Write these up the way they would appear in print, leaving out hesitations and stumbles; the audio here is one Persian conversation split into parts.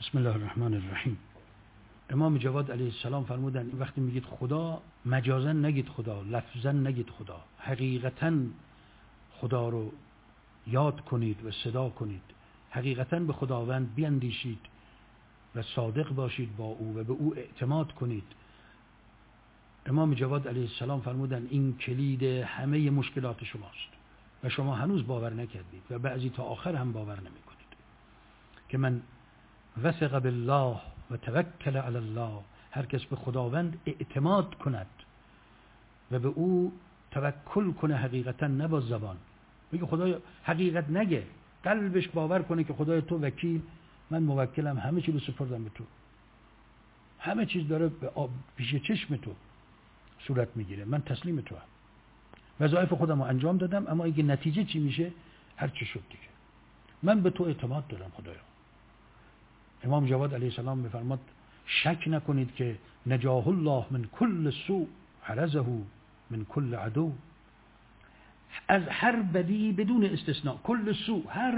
بسم الله الرحمن الرحیم. امام جواد علیه السلام فرمودن وقتی میگید خدا، مجازا نگید خدا، لفظا نگید خدا، حقیقتا خدا رو یاد کنید و صدا کنید، حقیقتا به خداوند بیندیشید و صادق باشید با او و به او اعتماد کنید. امام جواد علیه السلام فرمودن این کلید همه مشکلات شماست و شما هنوز باور نکردید و بعضی تا آخر هم باور نمیکنید که من وثق بالله و توکل علی الله، هر کس به خداوند اعتماد کند و به او توکل کنه، حقیقتا نه با زبان میگه خدای، حقیقت نگه، قلبش باور کنه که خدای تو وکیل، من موکلم، همه چی رو سپردم به تو، همه چیز داره پیش چشم تو صورت میگیره، من تسلیم تو هم، وظایف خودم رو انجام دادم، اما اگه نتیجه چی میشه هر چی شد دیگه، من به تو اعتماد دارم خدایا. امام جواد علیه السلام میفرماد شک نکنید که نجاه الله من کل سوء حرزه من کل عدو، از هر بدی بدون استثناء، کل سوء، هر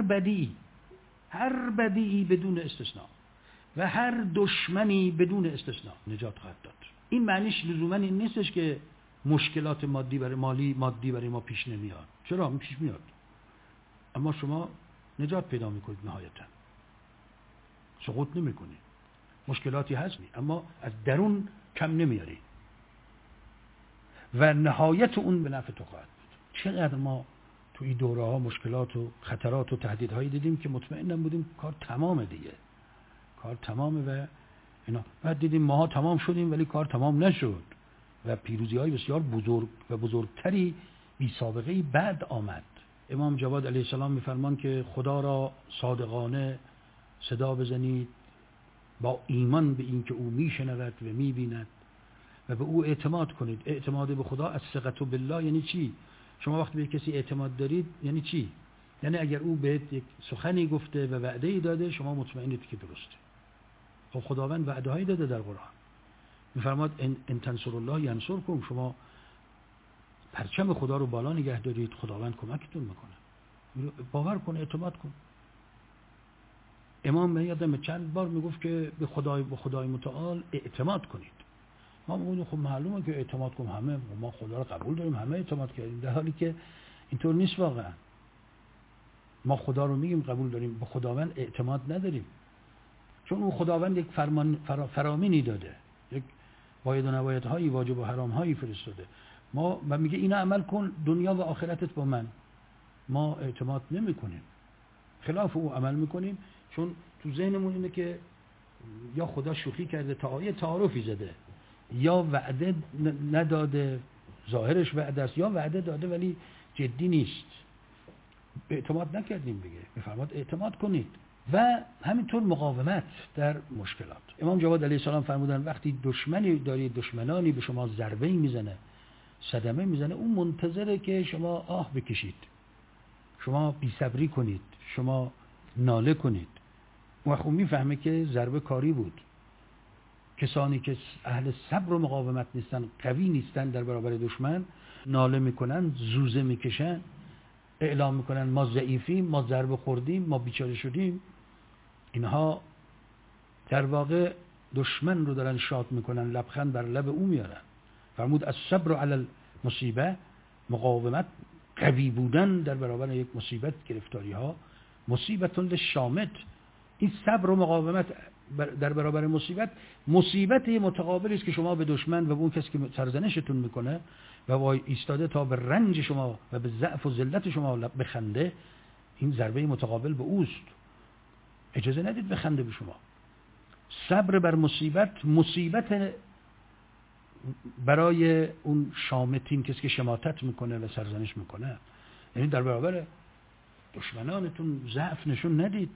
بدی بدون استثناء و هر دشمنی بدون استثناء نجات خواهد داد. این معنیش لزوما این نیستش که مشکلات مادی برای ما پیش نمیاد، چرا پیش میاد، اما شما نجات پیدا میکنید، نهایتا سقوط نمیکنید، مشکلاتی هست اما از درون کم نمیاری و نهایت اون به نفع تو خواهد بود. چقدر ما تو این دوره ها مشکلات و خطرات و تهدیدهایی دیدیم که مطمئنم بودیم کار تمامه دیگه، کار تمامه و اینا، بعد دیدیم ماها تمام شدیم ولی کار تمام نشد و پیروزی های بسیار بزرگ و بزرگتری بی سابقه بعد آمد. امام جواد علیه السلام میفرمان که خدا را صادقانه صدا بزنید با ایمان به این که او میشنود و میبیند و به او اعتماد کنید. اعتماد به خدا از ثقة بالله یعنی چی؟ شما وقتی به کسی اعتماد دارید یعنی چی؟ یعنی اگر او بهت یک سخنی گفته و وعده‌ای داده شما مطمئنید که درسته. خب خداوند وعده‌هایی داده در قرآن، میفرماد ان تنصروا الله ینصرکم، شما پرچم خدا رو بالا نگه دارید خداوند کمکتون میکنه. باور کن، اعتماد کن. امام یادم چند بار میگفت که به خدای متعال اعتماد کنید. ما میگیم خب معلومه که اعتماد کنیم، همه ما خدا رو قبول داریم، همه اعتماد کردیم، در حالی که اینطور نیست واقعا. ما خدا رو میگیم قبول داریم، به خداوند اعتماد نداریم، چون اون خداوند یک فرامینی داده، یک باید و نبایدهایی، واجب و حرامهایی فرستاده. ما میگه اینا عمل کن دنیا و آخرتت با من. ما اعتماد نمیکنیم، خلاف او عمل میکنیم، چون تو ذهنمون اینه که یا خدا شوخی کرده، تعارفی زده، یا وعده نداده، ظاهرش وعده است، یا وعده داده ولی جدی نیست. اعتماد نکردیم دیگه. میفرماد اعتماد کنید و همینطور مقاومت در مشکلات. امام جواد علیه السلام فرمودن وقتی دشمنی دارید، دشمنانی به شما ضربه میزنه، صدمه میزنه، اون منتظره که شما آه بکشید، شما بی‌صبری کنید، شما ناله کنید. و خب میفهمه که ضربه کاری بود. کسانی که اهل صبر و مقاومت نیستن، قوی نیستن در برابر دشمن، ناله میکنن، زوزه میکشن، اعلام میکنن ما ضعیفیم، ما ضربه خوردیم، ما بیچاره شدیم، اینها در واقع دشمن رو دارن شاد میکنن، لبخند بر لب او میارن. فرمود الصبر علی المصیبه، مقاومت، قوی بودن در برابر یک مصیبت، گرفتاری ها، مصیبت للشامت. این صبر و مقاومت در برابر مصیبت متقابلی است که شما به دشمن و اون کسی که سرزنشتون میکنه و وای ایستاده تا به رنج شما و به ضعف و ذلت شما بخنده، این ضربه متقابل به اوست. اجازه ندید بخنده به شما. صبر بر مصیبت برای اون شامتین، کسی که شماتت میکنه و سرزنش میکنه. یعنی در برابر دشمنانتون ضعف نشون ندید،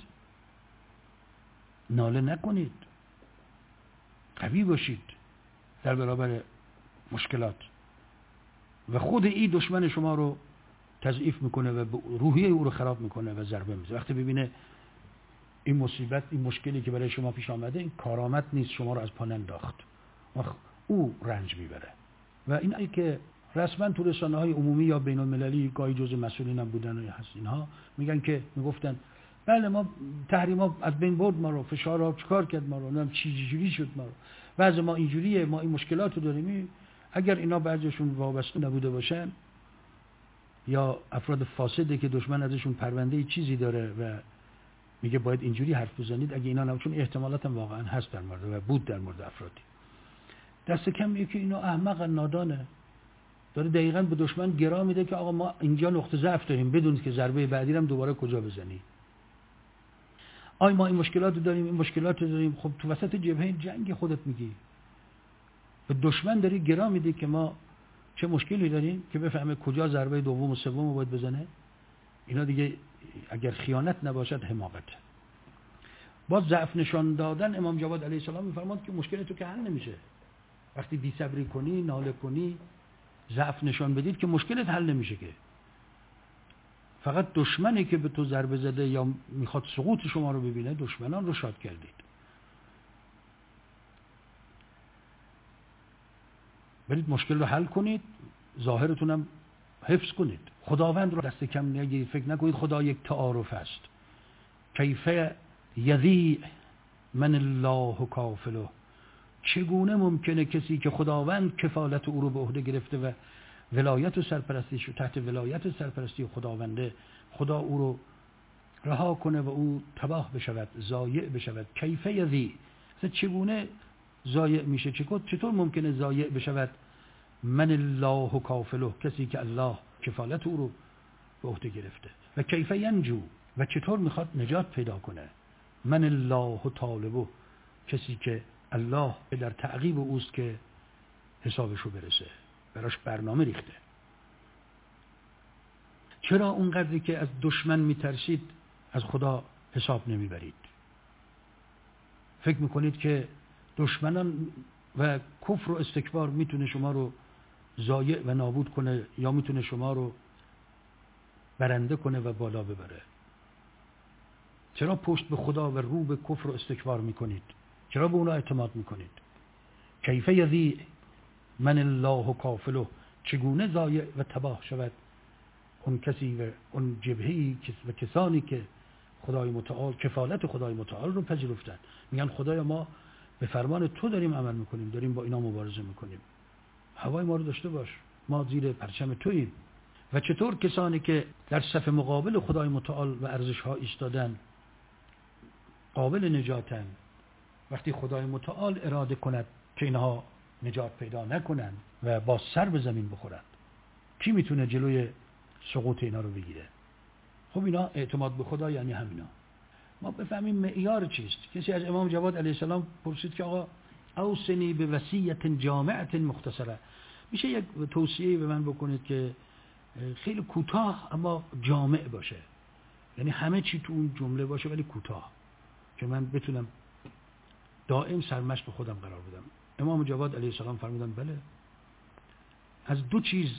ناله نکنید، قوی باشید در برابر مشکلات. و خود این دشمن شما رو تضعیف میکنه و روحیه او رو خراب میکنه و ضربه میزنه. وقتی ببینه این مصیبت، این مشکلی که برای شما پیش آمده، این کارآمد نیست، شما رو از پا ننداخت، او رنج میبره. و اینایی که رسما تو رسانه‌های عمومی یا بین‌المللی گاهی جزء مسئولین هم بودن و هست، اینها میگن که میگفتن بله ما تحریما از بین برد ما رو، فشارها چیکار کرد ما رو، نمیدونم چی جوری شد ما رو، وضع ما اینجوریه، ما این مشکلات رو داریم. اگر اینا بعضیشون وابسته نبوده باشن یا افراد فاسده که دشمن ازشون پرونده چیزی داره و میگه باید اینجوری حرف بزنید، اگه اینا نباشن احتمالات هم واقعا هست در مورد و بود در مورد افرادی. دست کم میگه که اینا احمق نادانه، داره دقیقاً به دشمن گرا میده که آقا ما اینجا نقطه ضعف داریم، بدونید که ضربه بعدی هم دوباره کجا بزنی. آی ما این مشکلات داریم، این مشکلات داریم. خب تو وسط جبهه جنگ خودت میگی به دشمن داری گرا میدی که ما چه مشکلی داریم که بفهمه کجا ضربه دوم و سوم رو باید بزنه. اینا دیگه اگر خیانت نباشد حماقت. باز ضعف نشان دادن امام جواد علیه السلام میفرماد که مشکل تو که حل نمیشه. وقتی بی‌صبری کنی، ناله کنی، ضعف نشان بدید که مشکلت حل نمیشه که. فقط دشمنی که به تو ضربه زده یا میخواد سقوط شما رو ببینه، دشمنان رو شاد کردید. برید مشکل رو حل کنید، ظاهرتون هم حفظ کنید. خداوند رو دست کم نگیرید، فکر نکنید خدا یک تعارف است. کیف یذیع من الله کافله، چگونه ممکنه کسی که خداوند کفالت او رو به عهده گرفته و ولایت و سرپرستیش رو تحت ولایت و سرپرستی خداونده، خدا او رو رها کنه و او تباه بشود، ضایع بشود. کیف یذیع، چگونه ضایع میشه؟ چطور ممکنه ضایع بشود؟ من الله کافله، کسی که الله کفالت او رو به عهده گرفته. و کیف ینجو، و چطور میخواد نجات پیدا کنه؟ من الله طالبه، کسی که الله در تعقیب اوست که حسابش رو برسه، براش برنامه ریخته. چرا اونقدری که از دشمن میترسید از خدا حساب نمیبرید؟ فکر میکنید که دشمنان و کفر و استکبار میتونه شما رو ضایع و نابود کنه یا میتونه شما رو برنده کنه و بالا ببره؟ چرا پشت به خدا و رو به کفر و استکبار میکنید؟ چرا به اونا اعتماد میکنید؟ کیف یذیع من الله کافله، چگونه ضایع و تباه شود اون کسی و اون جبهه‌ای و کسانی که خدای متعال کفالت خدای متعال رو پذیرفتن. میگن خدایا ما به فرمان تو داریم عمل میکنیم، داریم با اینا مبارزه میکنیم، هوای ما رو داشته باش، ما زیر پرچم توییم. و چطور کسانی که در صف مقابل خدای متعال و ارزش ها ایستادن قابل نجاتن، وقتی خدای متعال اراده کند که اینها نجات پیدا نکنند و با سر به زمین بخورند، کی میتونه جلوی سقوط اینا رو بگیره؟ خب اینا اعتماد به خدا یعنی همینا. ما بفهمیم معیار چیست. کسی از امام جواد علیه السلام پرسید که آقا اوصنی به وصیت جامعه مختصره، میشه یک توصیه به من بکنید که خیلی کوتاه اما جامع باشه، یعنی همه چی تو اون جمله باشه ولی کوتاه، که من بتونم دائم سرمشق به خودم قرار بدم. امام جواد علیه السلام فرمودن بله، از دو چیز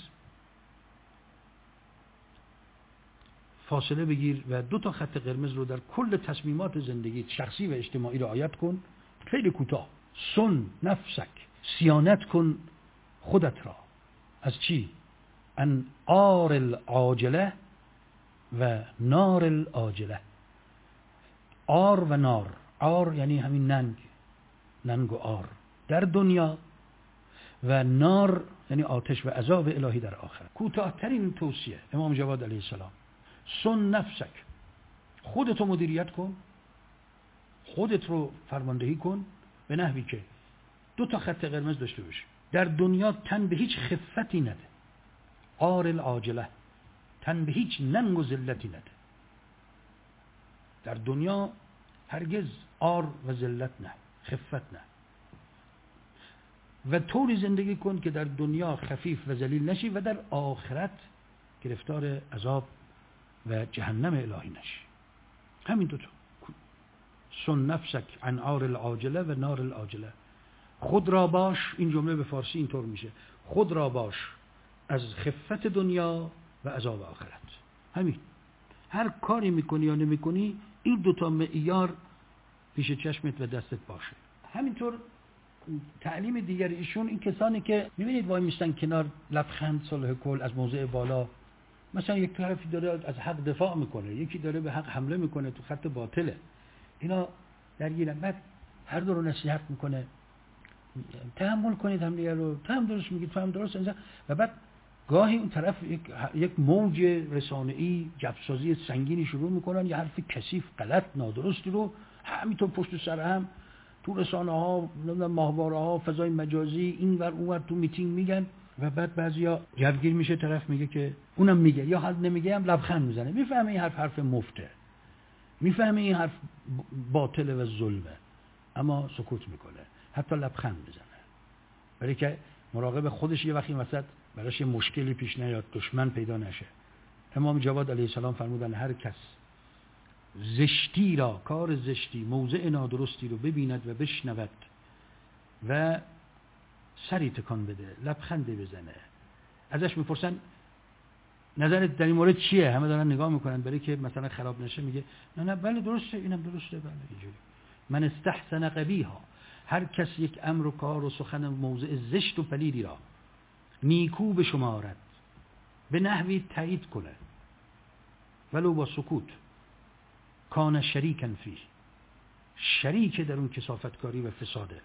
فاصله بگیر و 2 خط قرمز رو در کل تصمیمات زندگی شخصی و اجتماعی رعایت کن. خیلی کوتاه. سن نفسک، صیانت کن خودت را. از چی؟ ان آر العاجله و نار العاجله. آر و نار، آر یعنی همین ننگ و آر در دنیا، و نار یعنی آتش و عذاب الهی در آخرت. کوتاه‌ترین توصیه امام جواد علیه السلام. سن نفسک، خودت رو مدیریت کن، خودت رو فرماندهی کن به نحوی که 2 خط قرمز داشته باشی. در دنیا تن به هیچ خفتی نده، آر العاجله، تن به هیچ ننگ و ذلتی نده. در دنیا هرگز آر و ذلت نه، خفت نه. و طوری زندگی کن که در دنیا خفیف و ذلیل نشی و در آخرت گرفتار عذاب و جهنم الهی نشی. همین 2 تا. سن نفسک عن آر العاجله و نار العاجله. خود را باش، این جمله به فارسی اینطور میشه، خود را باش از خفت دنیا و عذاب آخرت. همین. هر کاری میکنی یا نمیکنی این 2 تا معیار پیش چشمت و دستت باشه. همینطور تعلیم دیگر ایشون این کسانی که میبینید وای میستن کنار، لبخند صلح کل از موضع بالا مثلا یک طرفی داره از حق دفاع میکنه، یکی داره به حق حمله میکنه، تو خط باطله، اینا درگیرن. بعد هر دو رو نصیحت میکنه تحمل کنید همدیگه رو، تو هم درست میگید، تو هم درست. و بعد گاهی اون طرف یک موج رسانه‌ای جفسازی سنگینی شروع میکنن، یه حرف کثیف غلط نادرستی رو همینطور پشت سر هم تو رسانه‌ها، ماهواره‌ها، فضای مجازی، اینور اونور تو میتینگ میگن و بعد بعضیا جوگیر میشه، طرف میگه که اونم میگه، یا حد نمیگه هم لبخند میزنه، میفهمه این حرف مفته، میفهمه این حرف باطله و ظلمه، اما سکوت میکنه، حتی لبخند میزنه، برای که مراقب خودش یه وقتی وسط براش یه مشکلی پیش نیاد، دشمن پیدا نشه. امام جواد علیه السلام فرمودن هر کس زشتی را، کار زشتی، موضع نادرستی رو ببیند و بشنود و سری تکان بده، لبخندی بزنه، ازش میپرسن نظرت در این مورد چیه، همه دارن نگاه میکنن برای که مثلا خراب نشه، میگه نه بله درسته، اینم درسته، بله اینجوری. من استحسن قبیها، هر کس یک امر و کار و سخن موضع زشت و پلیدی را نیکو بشمارد، به نحوی تایید کنه، ولو با سکوت، کان شریکن فیه، شریک در اون کثافتکاری و فساده،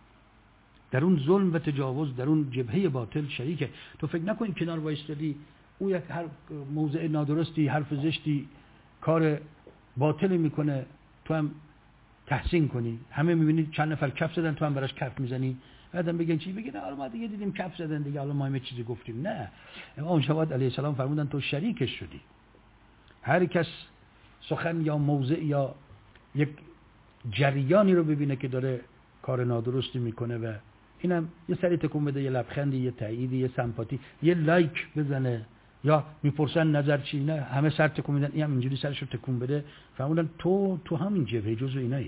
در اون ظلم و تجاوز، در اون جبهه باطل شریکه. تو فکر نکنی کنار وایستادی او یک هر موضع نادرستی، حرف زشتی، کار باطلی میکنه، تو هم تحسین کنی، همه میبینید چند نفر کف زدن، تو هم براش کف میزنی، بعدم بگن چی؟ بگن آره ما دیگه دیدیم کف زدن دیگه، حالا ما هم چیزی گفتیم. نه، امام جواد علیه السلام فرمودن تو شریکش شدی. هر کس سخن یا موضع یا یک جریانی رو ببینه که داره کار نادرستی میکنه و اینم یه سری تکون بده، یه لبخندی، یه تاییدی، یه سمپاتی، یه لایک بزنه، یا میپرسن نظر چی، نه همه سر تکون میدن، اینم اینجوری سرشو تکون بده. فرمودن تو همین جبهه جزو اینایی،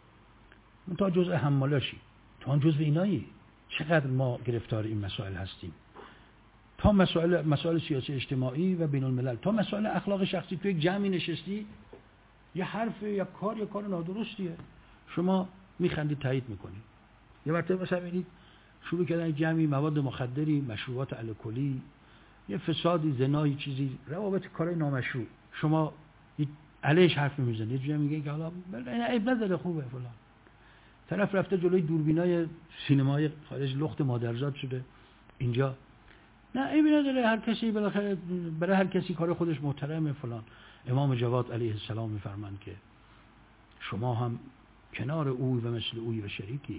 تو جزء حمالاشی، تو هم جزو اینایی. چقدر ما گرفتار این مسائل هستیم، تا مسائل سیاسی اجتماعی و بین الملل، تا مسائل اخلاق شخصی. تو یک جمعی نشستی، یه حرف یا کار نادرستیه، شما میخندید، تایید میکنید. یه مرتبه مثلا می‌بینید شروع کردن جمعی مواد مخدری، مشروبات الکلی، یه فسادی، زنایی، چیزی، روابط کارهای نامشروع، شما علیش حرف میزنید، یه جوری میگه که حالا عیب نداره، خوبه فلان. طرف رفته جلوی دوربینای سینمای خارج لخت مادرزاد شده، اینجا نه عیبی نداره، هر کسی بالاخره، برای هر کسی کار خودش محترمه فلان. امام جواد علیه السلام میفرمایند که شما هم کنار اوی و مثل اوی و شریکی.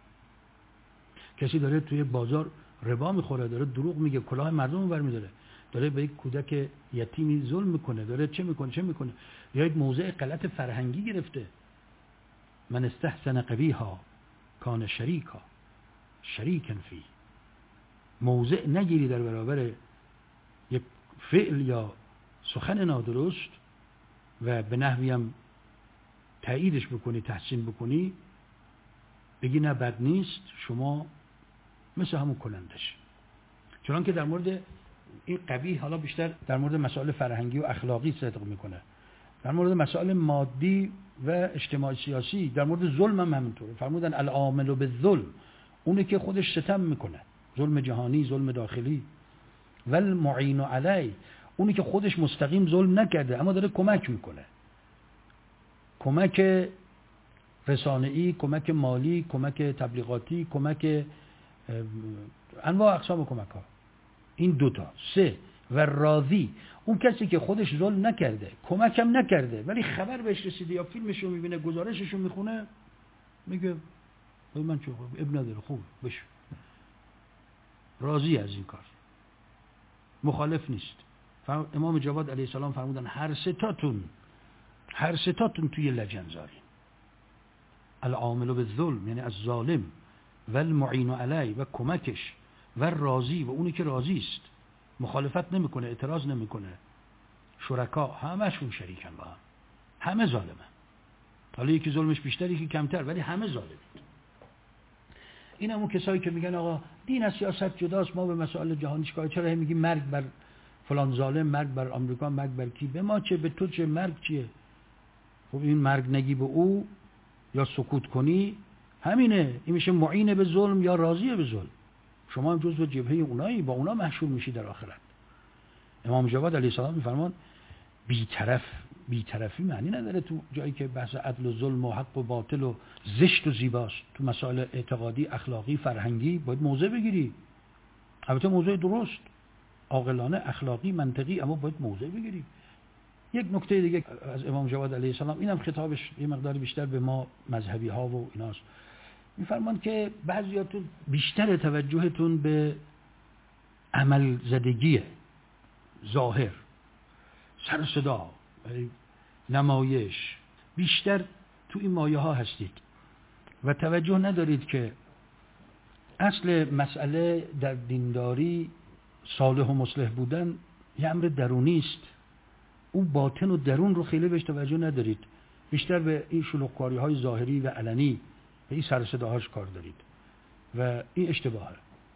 کسی داره توی بازار ربا میخوره، داره دروغ میگه، کلاه مردم رو برمی‌داره، داره به یک کودک یتیمی ظلم میکنه، داره چه میکنه، یا یک موضع غلط فرهنگی گرفته. من استحسن قبیها کان شریکن فی. موضع نگیری در برابر یک فعل یا سخن نادرست و به نحوی هم تاییدش بکنی، تحسین بکنی، بگی نه بد نیست، شما مثل همون کنندش. چون که در مورد این قبیح حالا بیشتر در مورد مسائل فرهنگی و اخلاقی صدق میکنه، در مورد مسائل مادی و اجتماعی سیاسی، در مورد ظلم هم همینطوره. فرمودن العامل بالظلم، اونی که خودش ستم میکنه، ظلم جهانی، ظلم داخلی، والمعین علی، اونی که خودش مستقیم ظلم نکرده اما داره کمک میکنه، کمک رسانه‌ای، کمک مالی، کمک تبلیغاتی، کمک انواع اقسام کمک ها. این دوتا. 3 و راضی، اون کسی که خودش ظلم نکرده، کمکم نکرده، ولی خبر بهش رسیده یا فیلمشو میبینه، گزارششو میخونه، میگه من چه اب نداره، خوب بشه، راضی از این کار، مخالف نیست. امام جواد علیه السلام فرمودن هر ستاتون توی لجنزارین، العامل بالظلم یعنی از ظالم، و المعین علی و کمکش، و راضی و اونی که راضی است، مخالفت نمیکنه، اعتراض نمیکنه، شرکا همشون شریکن با هم، همه ظالمن، حالا یکی ظلمش بیشتر یکی کمتر، ولی همه ظالمن. این همون کسایی که میگن آقا دین از سیاست جداست، ما به مسائل جهانی چیکار، چرا میگی مرگ بر فلان ظالم، مرگ بر آمریکا، مرگ بر کی، به ما چه، به تو چه، مرگ چیه؟ خب این مرگ نگی به او یا سکوت کنی همینه، این میشه معین به ظلم یا راضی به ظلم. شما هم جزو جبهه اونایی، با اونا محشور میشی در آخرت. امام جواد علیه السلام میفرمان بی‌طرفی معنی نداره تو جایی که بحث عدل و ظلم و حق و باطل و زشت و زیباست. تو مسائل اعتقادی، اخلاقی، فرهنگی باید موضع بگیری. البته موضع درست، عاقلانه، اخلاقی، منطقی، اما باید موضع بگیری. یک نکته دیگه از امام جواد علیه السلام، اینم خطابش یه مقدار بیشتر به ما مذهبی ها و ایناست. میفرمان که بعضیاتون بیشتر توجهتون به عمل زدگیه، ظاهر، سر و صدا، نمایش، بیشتر تو این مایه ها هستید و توجه ندارید که اصل مسئله در دینداری صالح و مصلح بودن یه امر درونی است. اون باطن و درون رو خیلی بهش توجه ندارید، بیشتر به این شلوغکاری های ظاهری و علنی به این سر و صداهاش کار دارید و این اشتباهه.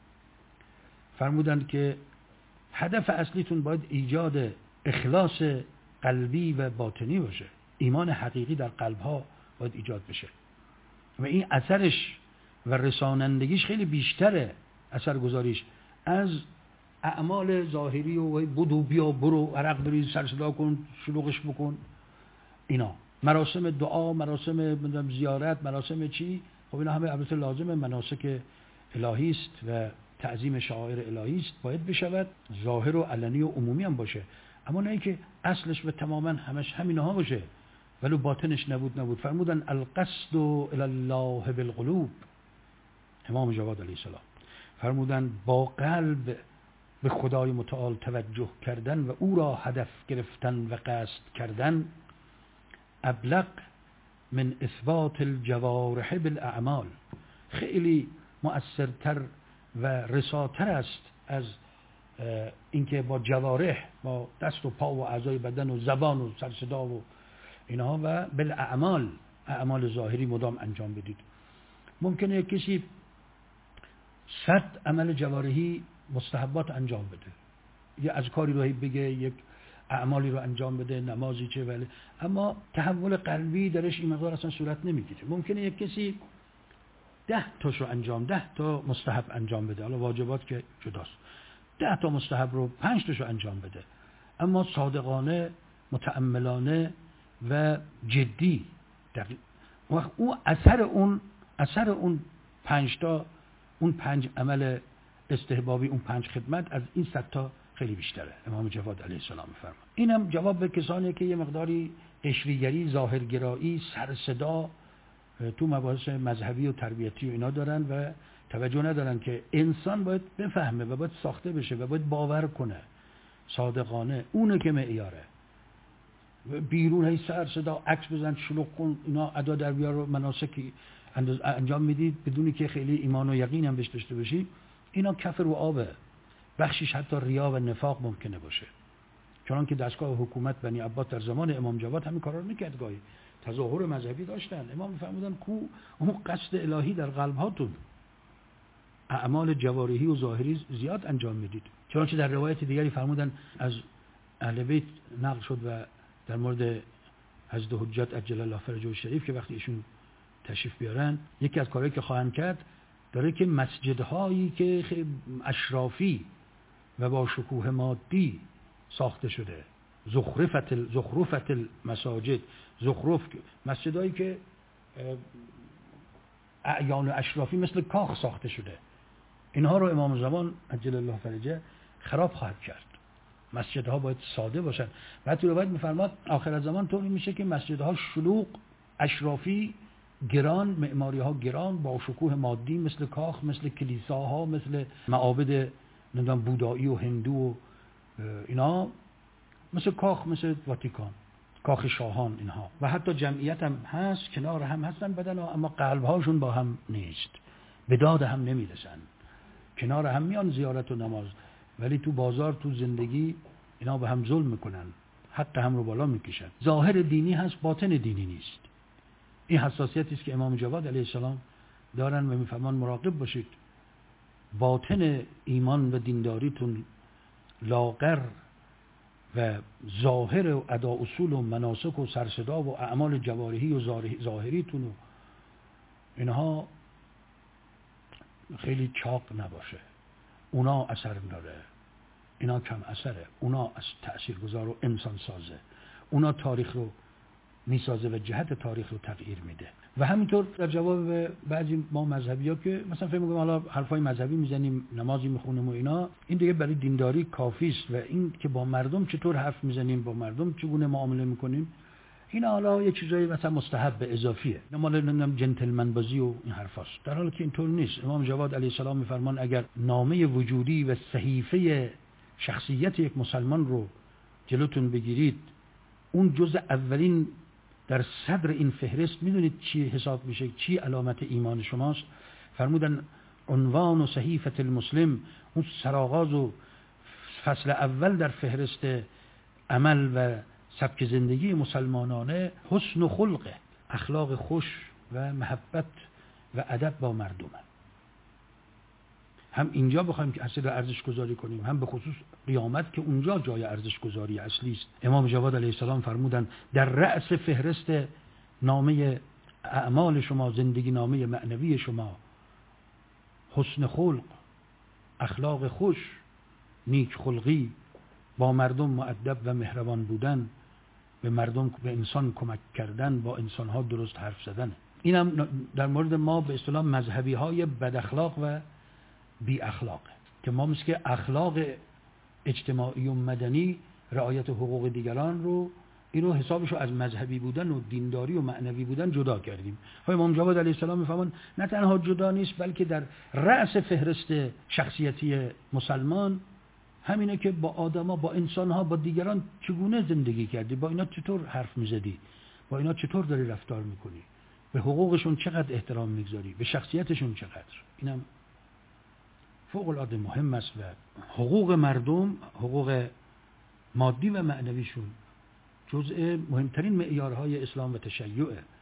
فرمودند که هدف اصلیتون باید ایجاد اخلاص قلبی و باطنی باشه. ایمان حقیقی در قلب ها باید ایجاد بشه و این اثرش و رسانندگیش خیلی بیشتره، اثرگذاریش، از اعمال ظاهری و بدو بیا برو عرق بریز سر صدا کن شلوغش بکن. اینا مراسم دعا، مراسم زیارت، مراسم چی، خب اینا همه البته لازمه، مناسک الهی است و تعظیم شعائر الهی است، باید بشود ظاهر و علنی و عمومی هم باشه، اما نه اینکه اصلش و تماما همش همینها باشه ولو باطنش نبود. فرمودن القصد الی الله بالقلوب، امام جواد علیه السلام فرمودن با قلب به خدای متعال توجه کردن و او را هدف گرفتن و قصد کردن ابلغ من اثبات الجوارح بالاعمال، خیلی مؤثرتر و رساتر است از اینکه با جوارح، با دست و پا و اعضای بدن و زبان و سر صدا و اینها و بالاعمال، اعمال ظاهری مدام انجام بدید. ممکنه کسی 100 عمل جوارحی مستحبات انجام بده، یه اذکاری رو بگه، یک اعمالی رو انجام بده، نمازی چه، ولی اما تحول قلبی درش این مقدار اصلا صورت نمیگیره. ممکنه یک کسی 10 تاشو انجام، 10 تا مستحب انجام بده، حالا واجبات که جداست، 10 تا مستحب رو 5 تاشو انجام بده، اما صادقانه، متأملانه و جدی. اون اثر اون 5 تا، اون 5 عمل استحبابی، اون 5 خدمت از این 100 تا خیلی بیشتره. امام جواد علیه السلام میفرمایند. اینم جواب به کسانی که یه مقداری قشریگری، ظاهرگرایی، سر صدا تو مباحث مذهبی و تربیتی و اینا دارن و توجه ندارن که انسان باید بفهمه و باید ساخته بشه و باید باور کنه صادقانه، اونه که معیاره. بیرون هی سر صدا، عکس بزن، شلوغ کن، اینا ادا در بیار و مناسکی انجام میدید بدونی که خیلی ایمان و یقین هم بهش داشته باشی، اینا کف رو آبه. بخشش حتی ریا و نفاق ممکنه باشه، چون که دستگاه حکومت بنی عباس در زمان امام جواد همین کارا رو میکرد، گاهی تظاهر مذهبی داشتن. امام میفرمودن کو اون قصد الهی در قلب هاتون، اعمال جوارحی و ظاهری زیاد انجام میدید. چنانچه در روایت دیگری فرمودن از اهل بیت نقل شد و در مورد حضرت حجت عجل الله فرجه الشریف که وقتی ایشون تشریف بیارن، یکی از کارهایی که خواهند کرد داره که مسجدهایی که اشرافی و با شکوه مادی ساخته شده، زخرفت المساجد، زخرف، مسجدهایی که اعیان و اشرافی مثل کاخ ساخته شده، اینها رو امام زمان عجل الله فرجه خراب خواهد کرد. مسجدها باید ساده باشن. بعد تو روایت میفرماد آخر زمان طوری میشه که مسجدها شلوغ، اشرافی، گران، معماری ها گران، با شکوه مادی، مثل کاخ، مثل کلیساها، مثل معابد نمیدونم بودایی و هندو و اینا، مثل کاخ، مثل واتیکان، کاخ شاهان اینها. و حتی جمعیت هم هست، کنار هم هستن بدن ها، اما قلب هاشون با هم نیست، به داد هم نمیرسن، کنار هم میان زیارت و نماز، ولی تو بازار، تو زندگی اینا به هم ظلم میکنن، حق هم رو بالا میکشن. ظاهر دینی هست، باطن دینی نیست. این حساسیتی است که امام جواد علیه السلام دارن و میفرمان مراقب باشید، باطن ایمان و دینداریتون لاغر و ظاهر و ادا اصول و مناسک و سرصدا و اعمال جوارحی و ظاهریتون و اینها خیلی چاق نباشه، اونا اثر داره. اینا کم اثره، اونا از تاثیرگذار و انسان سازه، اونا تاریخ رو میسازه و جهت تاریخ رو تغییر میده. و همینطور در جواب به بعضی ما مذهبی‌ها که مثلا فکر می‌کنیم حالا حرفای مذهبی میزنیم، نمازی میخونیم و اینا، این دیگه برای دینداری کافی است و این که با مردم چطور حرف میزنیم، با مردم چگونه معامله میکنیم، اینا حالا یه چیزایی مثلا مستحب اضافیه، مال نمیدونم جنتلمن بازی و این حرفاست، در حالی که اینطور نیست. امام جواد علیه السلام میفرمان اگر نامه وجودی و صحیفه شخصیت یک مسلمان رو جلوتون بگیرید، اون جزء اولین در صدر این فهرست میدونید چی حساب میشه، چی علامت ایمان شماست؟ فرمودن عنوان و صحیفه المسلم، اون سرآغاز و فصل اول در فهرست عمل و سبک زندگی مسلمانانه حسن و خلقه، اخلاق خوش و محبت و ادب با مردمه. هم اینجا بخوایم که اصل ارزش گذاری کنیم، هم به خصوص قیامت که اونجا جای ارزش گذاری اصلی است. امام جواد علیه السلام فرمودن در رأس فهرست نامه اعمال شما، زندگی نامه معنوی شما، حسن خلق، اخلاق خوش، نیک خلقی، با مردم مؤدب و مهربان بودن، به مردم، به انسان کمک کردن، با انسانها درست حرف زدن. اینم در مورد ما به اصطلاح مذهبی های بد اخلاق و بی اخلاقه که ما مثل که اخلاق اجتماعی و مدنی، رعایت حقوق دیگران رو، اینو حسابش رو از مذهبی بودن و دینداری و معنوی بودن جدا کردیم. امام جواد علیه السلام میفهمن نه تنها جدا نیست، بلکه در رأس فهرست شخصیتی مسلمان همینه که با آدما، با انسانها، با دیگران چگونه زندگی کردی، با اینا چطور حرف میزدی، با اینا چطور داری رفتار میکنی، به حقوقشون چقدر احترام میگذاری، به شخصیتشون چقدر. اینم فوق العاده مهم است و حقوق مردم، حقوق مادی و معنویشون جزء مهمترین معیارهای اسلام و تشیع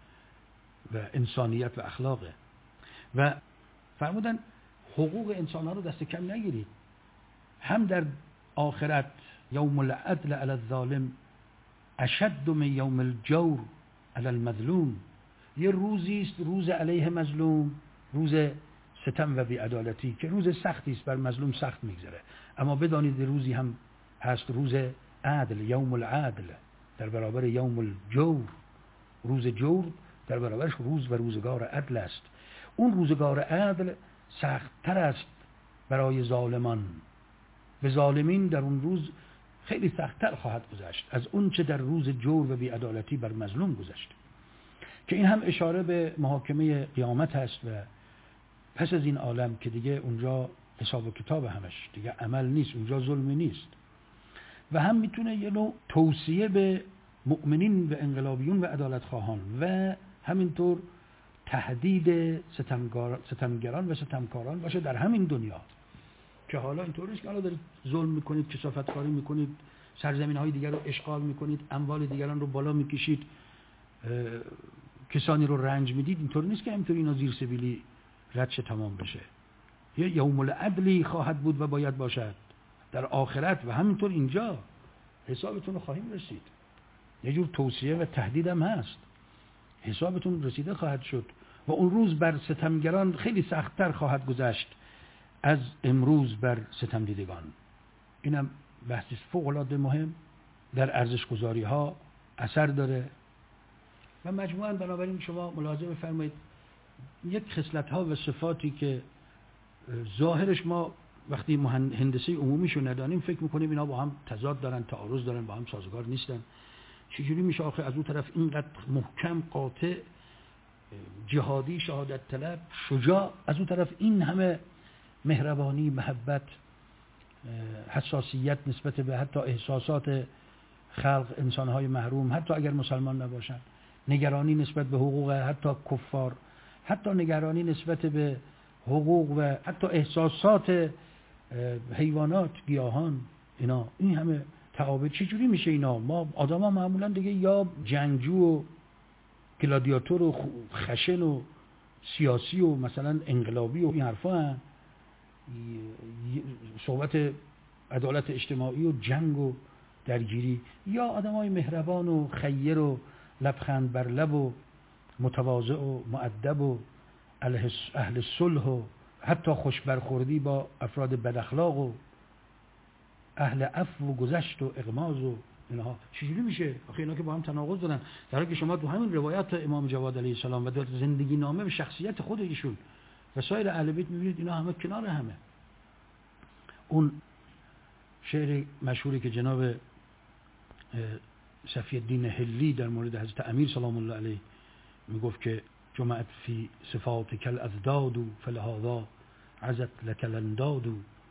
و انسانیت و اخلاقه. و فرمودن حقوق انسانها رو دست کم نگیرید، هم در آخرت یوم العدل علی الظالم اشد من یوم الجور علی المظلوم، یه روزی است روز علیه مظلوم، روز ستم و بی‌عدالتی که روز سختی است، بر مظلوم سخت میگذره، اما بدانید روزی هم هست روز عدل، یوم العدل در برابر یوم الجور، روز جور در برابرش روز و روزگار عدل است. اون روزگار عدل سخت‌تر است برای ظالمان، به ظالمین در اون روز خیلی سخت‌تر خواهد گذشت از اون چه در روز جور و بی‌عدالتی بر مظلوم گذشت، که این هم اشاره به محاکمه قیامت است و پس از این عالم که دیگه اونجا حساب و کتاب همش دیگه عمل نیست، اونجا ظلم نیست. و هم میتونه یه نوع توصیه به مؤمنین و انقلابیون و عدالت خواهان و همینطور تهدید ستمگران و ستمکاران باشه در همین دنیا، که حالا اینطور نیست که حالا دارید ظلم میکنید، کثافتکاری میکنید، سرزمین های دیگر رو اشغال میکنید، اموال دیگران رو بالا میکشید، کسانی رو رنج میدید. اینطور نیست که همینطور اینا زیر سبیلی ردش تمام بشه. یه یوم العدلی خواهد بود و باید باشد در آخرت و همینطور اینجا حسابتون رو خواهیم رسید. یه جور توصیه و تهدید هم هست، حسابتون رسیده خواهد شد و اون روز بر ستمگران خیلی سخت‌تر خواهد گذشت از امروز بر ستم دیدگان. اینم بحثی فوق‌العاده مهم در ارزش گذاری ها اثر داره و مجموعاً بنابراین شما ملاحظه بفرمایید یک خصلت ها و صفاتی که ظاهرش ما وقتی هندسه عمومیشو ندانیم فکر میکنیم اینا با هم تضاد دارن، تعارض دارن، با هم سازگار نیستن. چجوری میشه آخه از اون طرف اینقدر محکم، قاطع، جهادی، شهادت طلب، شجاع، از اون طرف این همه مهربانی، محبت، حساسیت نسبت به حتی احساسات خلق، انسانهای محروم، حتی اگر مسلمان نباشن، نگرانی نسبت به حقوق حتی کفار، حتی نگرانی نسبت به حقوق و حتی احساسات حیوانات، گیاهان، اینا، این همه تعابیر. چجوری میشه اینا؟ ما آدما معمولا دیگه یا جنگجو و گلادیاتور و خشن و سیاسی و مثلا انقلابی و این حرفا هن. صحبت عدالت اجتماعی و جنگ و درگیری، یا آدمای مهربان و خیر و لبخند بر لب و متواضع و مؤدب و اهل صلح و حتی خوش برخوردی با افراد بد اخلاق و اهل عفو و گذشت و اغماض و اینها. چجوری میشه؟ آخه اینا که با هم تناقض دارن، در حالی که شما تو همین روایات امام جواد علیه السلام و در زندگی نامه و شخصیت خود ایشون و سایر اهل بیت میبینید اینا همه کنار همه. اون شعر مشهوری که جناب صفی الدین حلی در مورد حضرت امیر سلام الله علیه میگفت که جمعت فی صفات کل ازداد فلهذا عزت لک الانداد،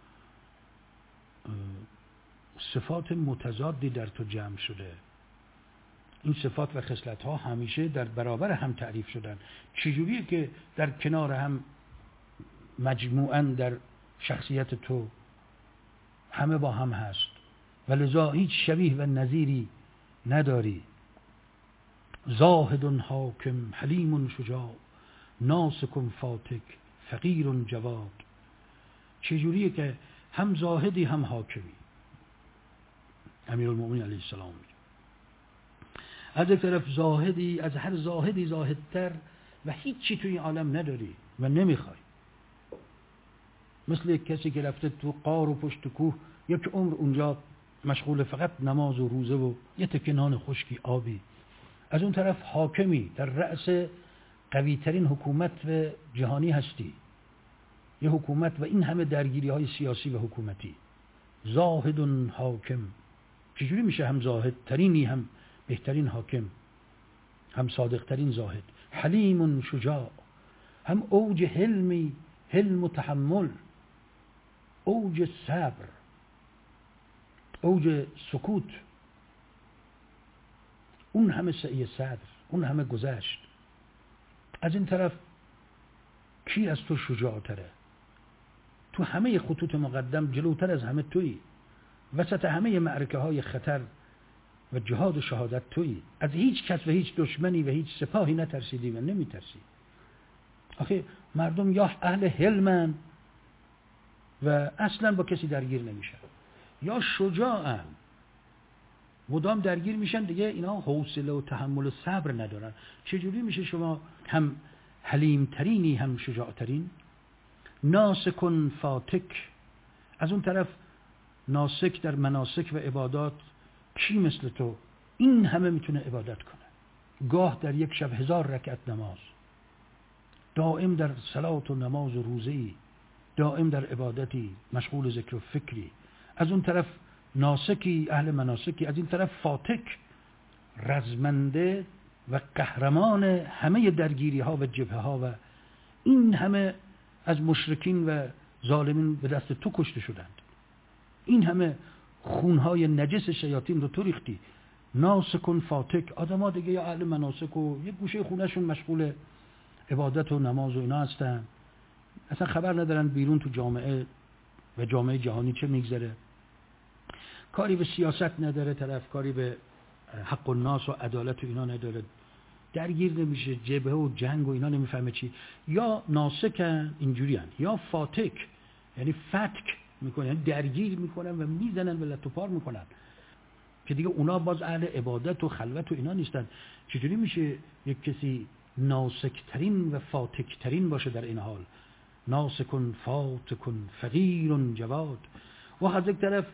صفات متضادی در تو جمع شده. این صفات و خصلت ها همیشه در برابر هم تعریف شدن. چجوریه که در کنار هم مجموعاً در شخصیت تو همه با هم هست و لذا هیچ شبیه و نظیری نداری. زاهد حاکم حلیم شجاع ناسک فاتک فقیر جواد. چجوریه که هم زاهدی هم حاکمی؟ امیرالمومنین علیه السلام میگه از یک طرف زاهدی، از هر زاهدی زاهدتر و هیچی توی این عالم نداری و نمیخوای. مثل یک کسی که رفته تو غار و پشت کوه یک عمر اونجا مشغول فقط نماز و روزه و یه تکه نان خشکی آبی. از اون طرف حاکمی، در رأس قوی ترین حکومت و جهانی هستی، یه حکومت و این همه درگیری های سیاسی و حکومتی. زاهد حاکم. چجوری میشه هم زاهد ترینی هم بهترین حاکم، هم صادق ترین زاهد؟ حلیم شجاع، هم اوج حلمی، حلم و تحمل، اوج صبر، اوج سکوت، اون همه سعی صدر، اون همه گذشت. از این طرف کی از تو شجاع تره؟ تو همه خطوط مقدم جلوتر از همه تویی، وسط همه معرکه های خطر و جهاد و شهادت تویی. از هیچ کس و هیچ دشمنی و هیچ سپاهی نترسیدی و نمیترسی. آخه مردم یا اهل حلمن و اصلا با کسی درگیر نمیشن، یا شجاعن مدام درگیر میشن، دیگه اینا حوصله و تحمل و صبر ندارن. چجوری میشه شما هم حلیم ترینی هم شجاع ترین؟ ناسکن فاتک. از اون طرف ناسک در مناسک و عبادات، کی مثل تو این همه میتونه عبادت کنه؟ گاه در یک شب 1000 رکعت نماز، دائم در صلات و نماز و روزه‌ای، دائم در عبادتی، مشغول ذکر و فکری. از اون طرف ناسکی، اهل مناسکی. از این طرف فاتک، رزمنده و قهرمان همه درگیری ها و جبهه ها و این همه از مشرکین و ظالمین به دست تو کشته شدند. این همه خونهای نجس شیاطین رو تو ریختی. ناسکن فاتک. آدم ها دیگه یا اهل مناسک و یک گوشه خونهشون مشغول عبادت و نماز و اینا هستن، اصلا خبر ندارن بیرون تو جامعه و جامعه جهانی چه میگذره. کاری به سیاست نداره طرف، کاری به حق الناس و عدالت و اینا نداره، درگیر نمیشه، جبهه و جنگ و اینا نمیفهمه چی. یا ناسکن اینجوریان، یا فاتک یعنی فتک میکنن، یعنی درگیر میکنن و میزنن و لت و پار میکنن، که دیگه اونا باز اهل عبادت و خلوت و اینا نیستن. چجوری میشه یک کسی ناسکترین و فاتکترین باشه در این حال؟ ناسکن فاتکن فقیر جواد. و از یک طرف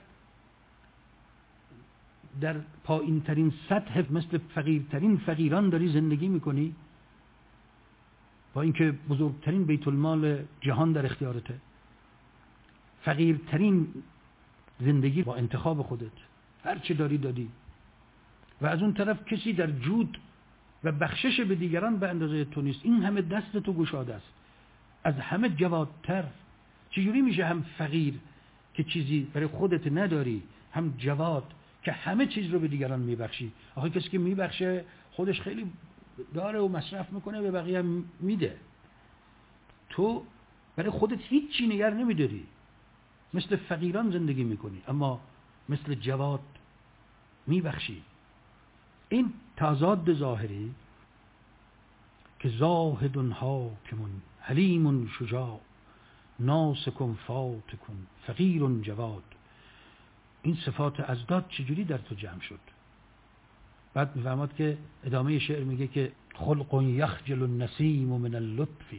در پایین ترین سطح مثل فقیرترین فقیران داری زندگی میکنی، با اینکه بزرگترین بیت المال جهان در اختیارته. فقیرترین زندگی با انتخاب خودت، هر چه داری دادی. و از اون طرف کسی در جود و بخشش به دیگران به اندازه تو نیست. این همه دست تو گشاده است، از همه جوادتر. چجوری میشه هم فقیر که چیزی برای خودت نداری، هم جواد که همه چیز رو به دیگران میبخشی؟ آخه کسی که میبخشه خودش خیلی داره و مصرف میکنه به بقیه میده. تو برای خودت هیچی نگر نمیداری، مثل فقیران زندگی میکنی، اما مثل جواد میبخشی. این تضاد ظاهری که زاهد حاکم حلیم شجاع ناسک فاتک فقیر جواد، این صفات ازداد چجوری در تو جمع شد؟ بعد میفهمد که ادامه شعر میگه که خلق یخجل النسیم من اللطف،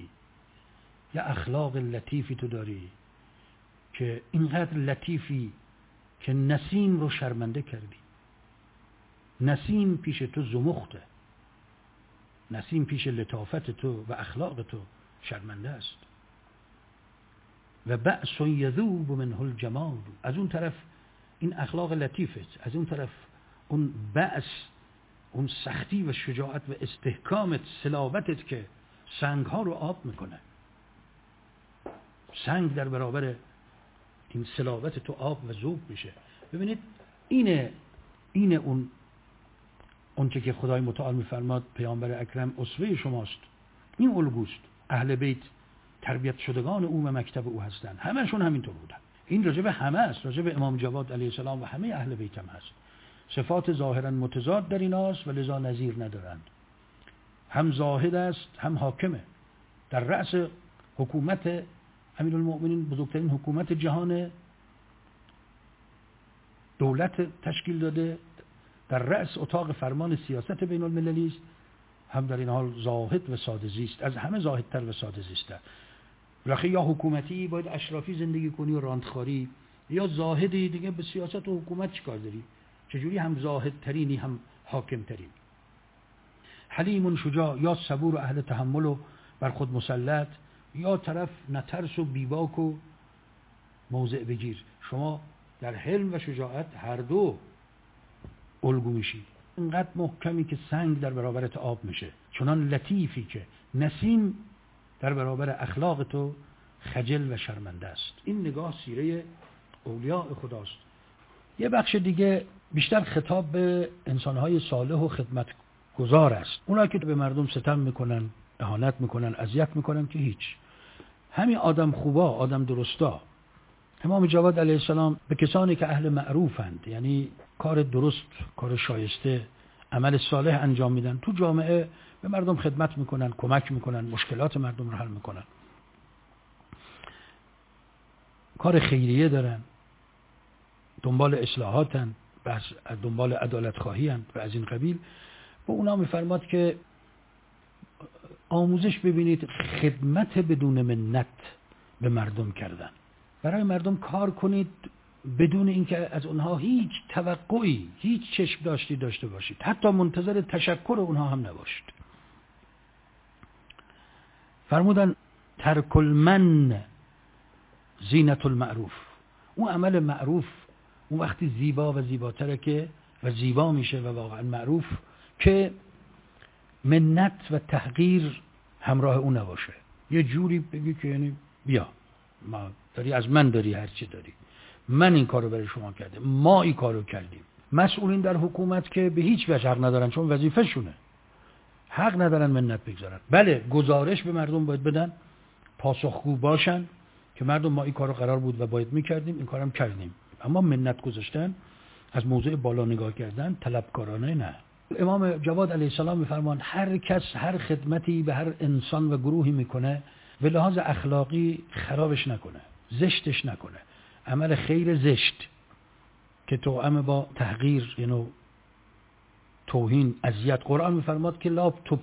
یا اخلاق لطیفی تو داری که اینقدر لطیفی که نسیم رو شرمنده کردی. نسیم پیش تو زمخته، نسیم پیش لطافت تو و اخلاق تو شرمنده است. و بأس یذوب منه الجمال، از اون طرف این اخلاق لطیفه، از اون طرف اون بأس، اون سختی و شجاعت و استحکامت، صلابتت که سنگ ها رو آب میکنه. سنگ در برابر این صلابت تو آب و ذوب میشه. ببینید اینه اون چه که خدای متعال میفرماد پیامبر اکرم اسوه شماست، این الگوست. اهل بیت تربیت شدگان او و مکتب او هستند، همه‌شون همینطور بودن. این راجع به همه است، راجع به امام جواد علیه السلام و همه اهل بیت هم هست. صفات ظاهرا متضاد در ایناست و لذا نظیر ندارند. هم زاهد است هم حاکمه، در رأس حکومت امیرالمؤمنین، بزرگترین حکومت جهان، دولت تشکیل داده، در رأس اتاق فرمان سیاست بین المللی است، هم در این حال زاهد و ساده زیست، از همه زاهدتر و ساده زیسته. ولی یا حکومتی باید اشرافی زندگی کنی و راندخاری، یا زاهدی دیگه به سیاست و حکومت چیکار داری؟ چجوری هم زاهد ترینی هم حاکم ترین؟ حلیم شجاع، یا صبور و اهل تحمل و بر خود مسلط، یا طرف نترس و بیباک و موضع بگیر. شما در حلم و شجاعت هر دو الگو میشی. اینقدر محکمی که سنگ در برابرت آب میشه، چنان لطیفی که نسیم در برابر اخلاق تو خجل و شرمنده است. این نگاه سیره اولیاء خداست. یه بخش دیگه بیشتر خطاب به انسانهای صالح و خدمتگزار است. اونایی که به مردم ستم میکنن، اهانت میکنن، اذیت میکنن که هیچ. همین آدم خوبا، آدم درستا. امام جواد علیه السلام به کسانی که اهل معروفند، یعنی کار درست، کار شایسته، عمل صالح انجام میدن، تو جامعه به مردم خدمت میکنن، کمک میکنن، مشکلات مردم رو حل میکنن، کار خیریه دارن، دنبال اصلاحاتن، بس دنبال عدالت خواهی و از این قبیل. به اونا میفرماد که آموزش ببینید خدمت بدون منت به مردم کردن. برای مردم کار کنید بدون اینکه از اونها هیچ توقعی، هیچ چشم داشته باشید، حتی منتظر تشکر اونها هم نباشید. فرمودن ترک المن زینت المعروف. اون عمل معروف اون وقتی زیبا و زیباتره که و زیبا میشه و واقعا معروف که منت و تحقیر همراه اون نباشه. یه جوری بگی که یعنی بیا ما داری از من داری هر چی داری، من این کارو برای شما کردم، ما این کارو کردیم. مسئولین در حکومت که به هیچ وجه حق ندارن، چون وظیفه شونه، حق ندارن منت بگذارن. بله گزارش به مردم باید بدن، پاسخگو باشن که مردم ما این کارو قرار بود و باید میکردیم، این کارم کردیم. اما منت گذاشتن، از موضوع بالا نگاه کردن، طلبکارانه نه. امام جواد علیه السلام میفرمان هر کس هر خدمتی به هر انسان و گروهی میکنه به لحاظ اخلاقی خرابش نکنه، زشتش نکنه. عمل خیر زشت که توأم با تحقیر، یعنی توهین، اذیت. قرآن میفرماد که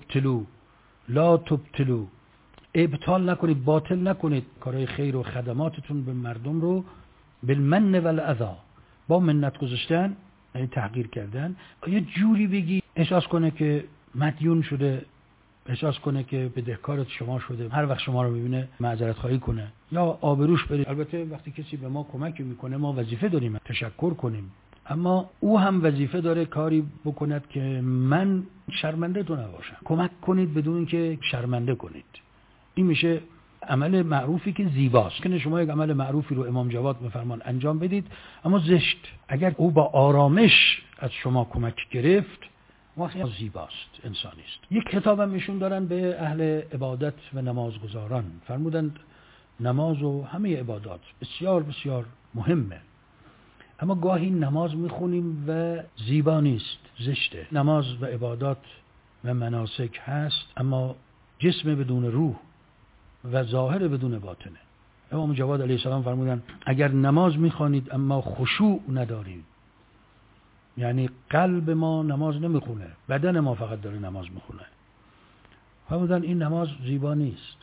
لا تبتلو، ابطال نکنید، باطل نکنید کارهای خیر و خدماتتون به مردم رو بالمن والاذی، با منت گذاشتن، یعنی تحقیر کردن. یه جوری بگی احساس کنه که مدیون شده، احساس کنه که بدهکارت شما شده، هر وقت شما رو ببینه معذرت خواهی کنه یا آبروش بره. البته وقتی کسی به ما کمک میکنه ما وظیفه داریم تشکر کنیم، اما او هم وظیفه داره کاری بکند که من شرمنده تو نباشم. کمک کنید بدون اینکه شرمنده کنید. این میشه عمل معروفی که زیباست. که شما یک عمل معروفی رو امام جواد میفرمان انجام بدید اما زشت، اگر او با آرامش از شما کمک گرفت واقعا زیباست، انسانی است. یک خطاب هم ایشون دارن به اهل عبادت و نمازگزاران. فرمودند نماز و همه عبادات بسیار بسیار مهمه، اما گاهی نماز میخونیم و زیبا نیست، زشته. نماز و عبادات و مناسک هست اما جسم بدون روح و ظاهر بدون باطنه. امام جواد علیه السلام فرمودن اگر نماز میخوانید اما خشوع ندارید، یعنی قلب ما نماز نمیخونه، بدن ما فقط داره نماز میخونه، فرمودن این نماز زیبا نیست.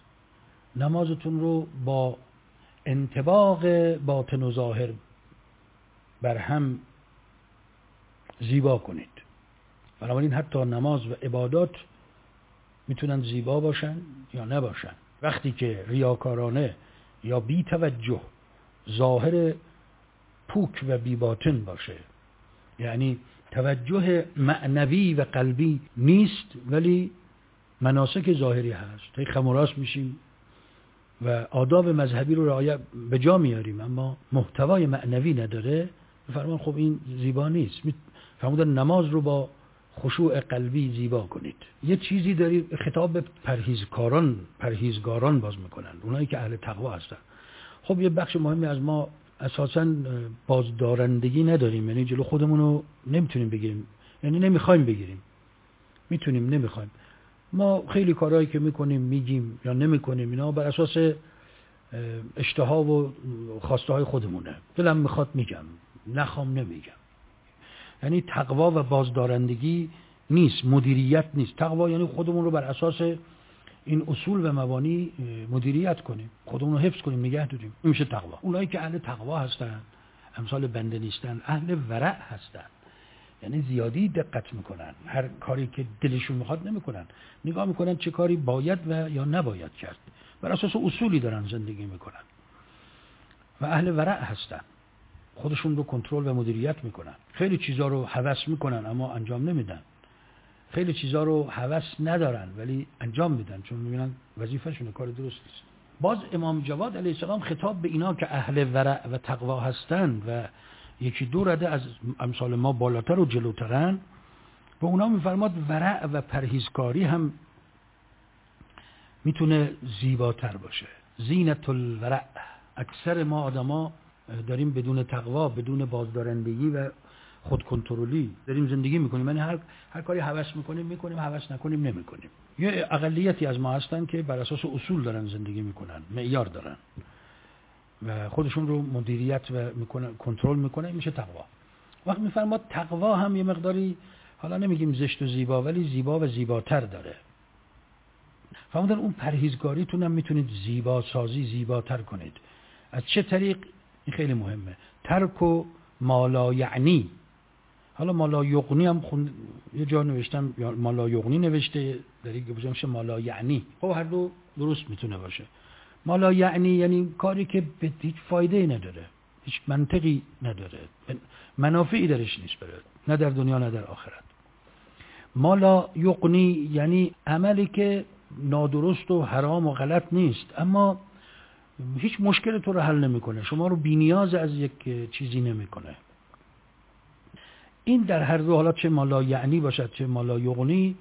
نمازتون رو با انطباق باطن و ظاهر بر هم زیبا کنید. بنابراین حتی نماز و عبادات میتونن زیبا باشن یا نباشن. وقتی که ریاکارانه یا بی توجه ظاهر پوک و بی باطن باشه، یعنی توجه معنوی و قلبی نیست ولی مناسک ظاهری هست، خم و راست میشیم و آداب مذهبی رو رعایت به جا میاریم اما محتوای معنوی نداره، فرمان خب این زیبا نیست. فرمودن نماز رو با خشوع قلبی زیبا کنید. یه چیزی داری خطاب به پرهیزگاران باز میکنن، اونایی که اهل تقوا هستن. خب یه بخش مهمی از ما اساساً بازدارندگی نداریم، یعنی جلو خودمون رو نمیتونیم بگیریم، یعنی نمیخوایم بگیریم، میتونیم نمیخوایم. ما خیلی کارهایی که میکنیم میگیم یا نمیکنیم اینا بر اساس اشتها و خواسته های خودمونه. دلم میخواد میگم، نخوام نمیگم. یعنی تقوا و بازدارندگی نیست، مدیریت نیست. تقوا یعنی خودمون رو بر اساس این اصول و مبانی مدیریت کنیم، خودمون رو حفظ کنیم، نگه داریم. این میشه تقوا. اونایی که اهل تقوا هستن، امثال بنده نیستن، اهل ورع هستن، یعنی زیادی دقت میکنن، هر کاری که دلشون میخواد نمیکنن، نگاه میکنن چه کاری باید و یا نباید کرد، بر اساس اصولی دارن زندگی میکنن و اهل ورع هستن، خودشون رو کنترل و مدیریت میکنن. خیلی چیزا رو هوس میکنن اما انجام نمیدن، خیلی چیزا رو هوس ندارن ولی انجام میدن چون میبینن وظیفه‌شونه، کار درست نیست. باز امام جواد علیه السلام خطاب به اینا که اهل ورع و تقوا هستند و یکی دو رده از امثال ما بالاتر و جلوترن، به اونا میفرماد ورع و پرهیزکاری هم میتونه زیباتر باشه. زینت الورع. اکثر ما آدما داریم بدون تقوا، بدون بازدارندگی و خودکنترلی داریم زندگی میکنیم، یعنی هر کاری هوس میکنیم میکنیم، هوس نکنیم نمیکنیم. یه اقلیتی از ما هستن که بر اساس اصول دارن زندگی میکنن، معیار دارن و خودشون رو مدیریت و میکنن، کنترل میکنن، میشه تقوا. وقت میفرماد تقوا هم یه مقداری، حالا نمیگیم زشت و زیبا، ولی زیبا و زیباتر داره. فرمودن اون پرهیزگاریتون هم میتونید زیبا سازی، زیباتر کنید. از چه طریق؟ این خیلی مهمه. ترک و مالا یعنی. حالا مالا یغنی هم یه جا نوشتم، یا مالا یغنی نوشته، در یک جا میشه مالا یعنی. خب هر دو درست میتونه باشه. مالا یعنی کاری که به هیچ فایده نداره، هیچ منطقی نداره، منافعی درش نیست برات، نه در دنیا نه در آخرت. مالا یغنی یعنی عملی که نادرست و حرام و غلط نیست اما هیچ مشکل تو رو حل نمیکنه، شما رو بی‌نیاز از یک چیزی نمیکنه. این در هر دو حالت، چه مالا یعنی باشد چه مالا یغنی،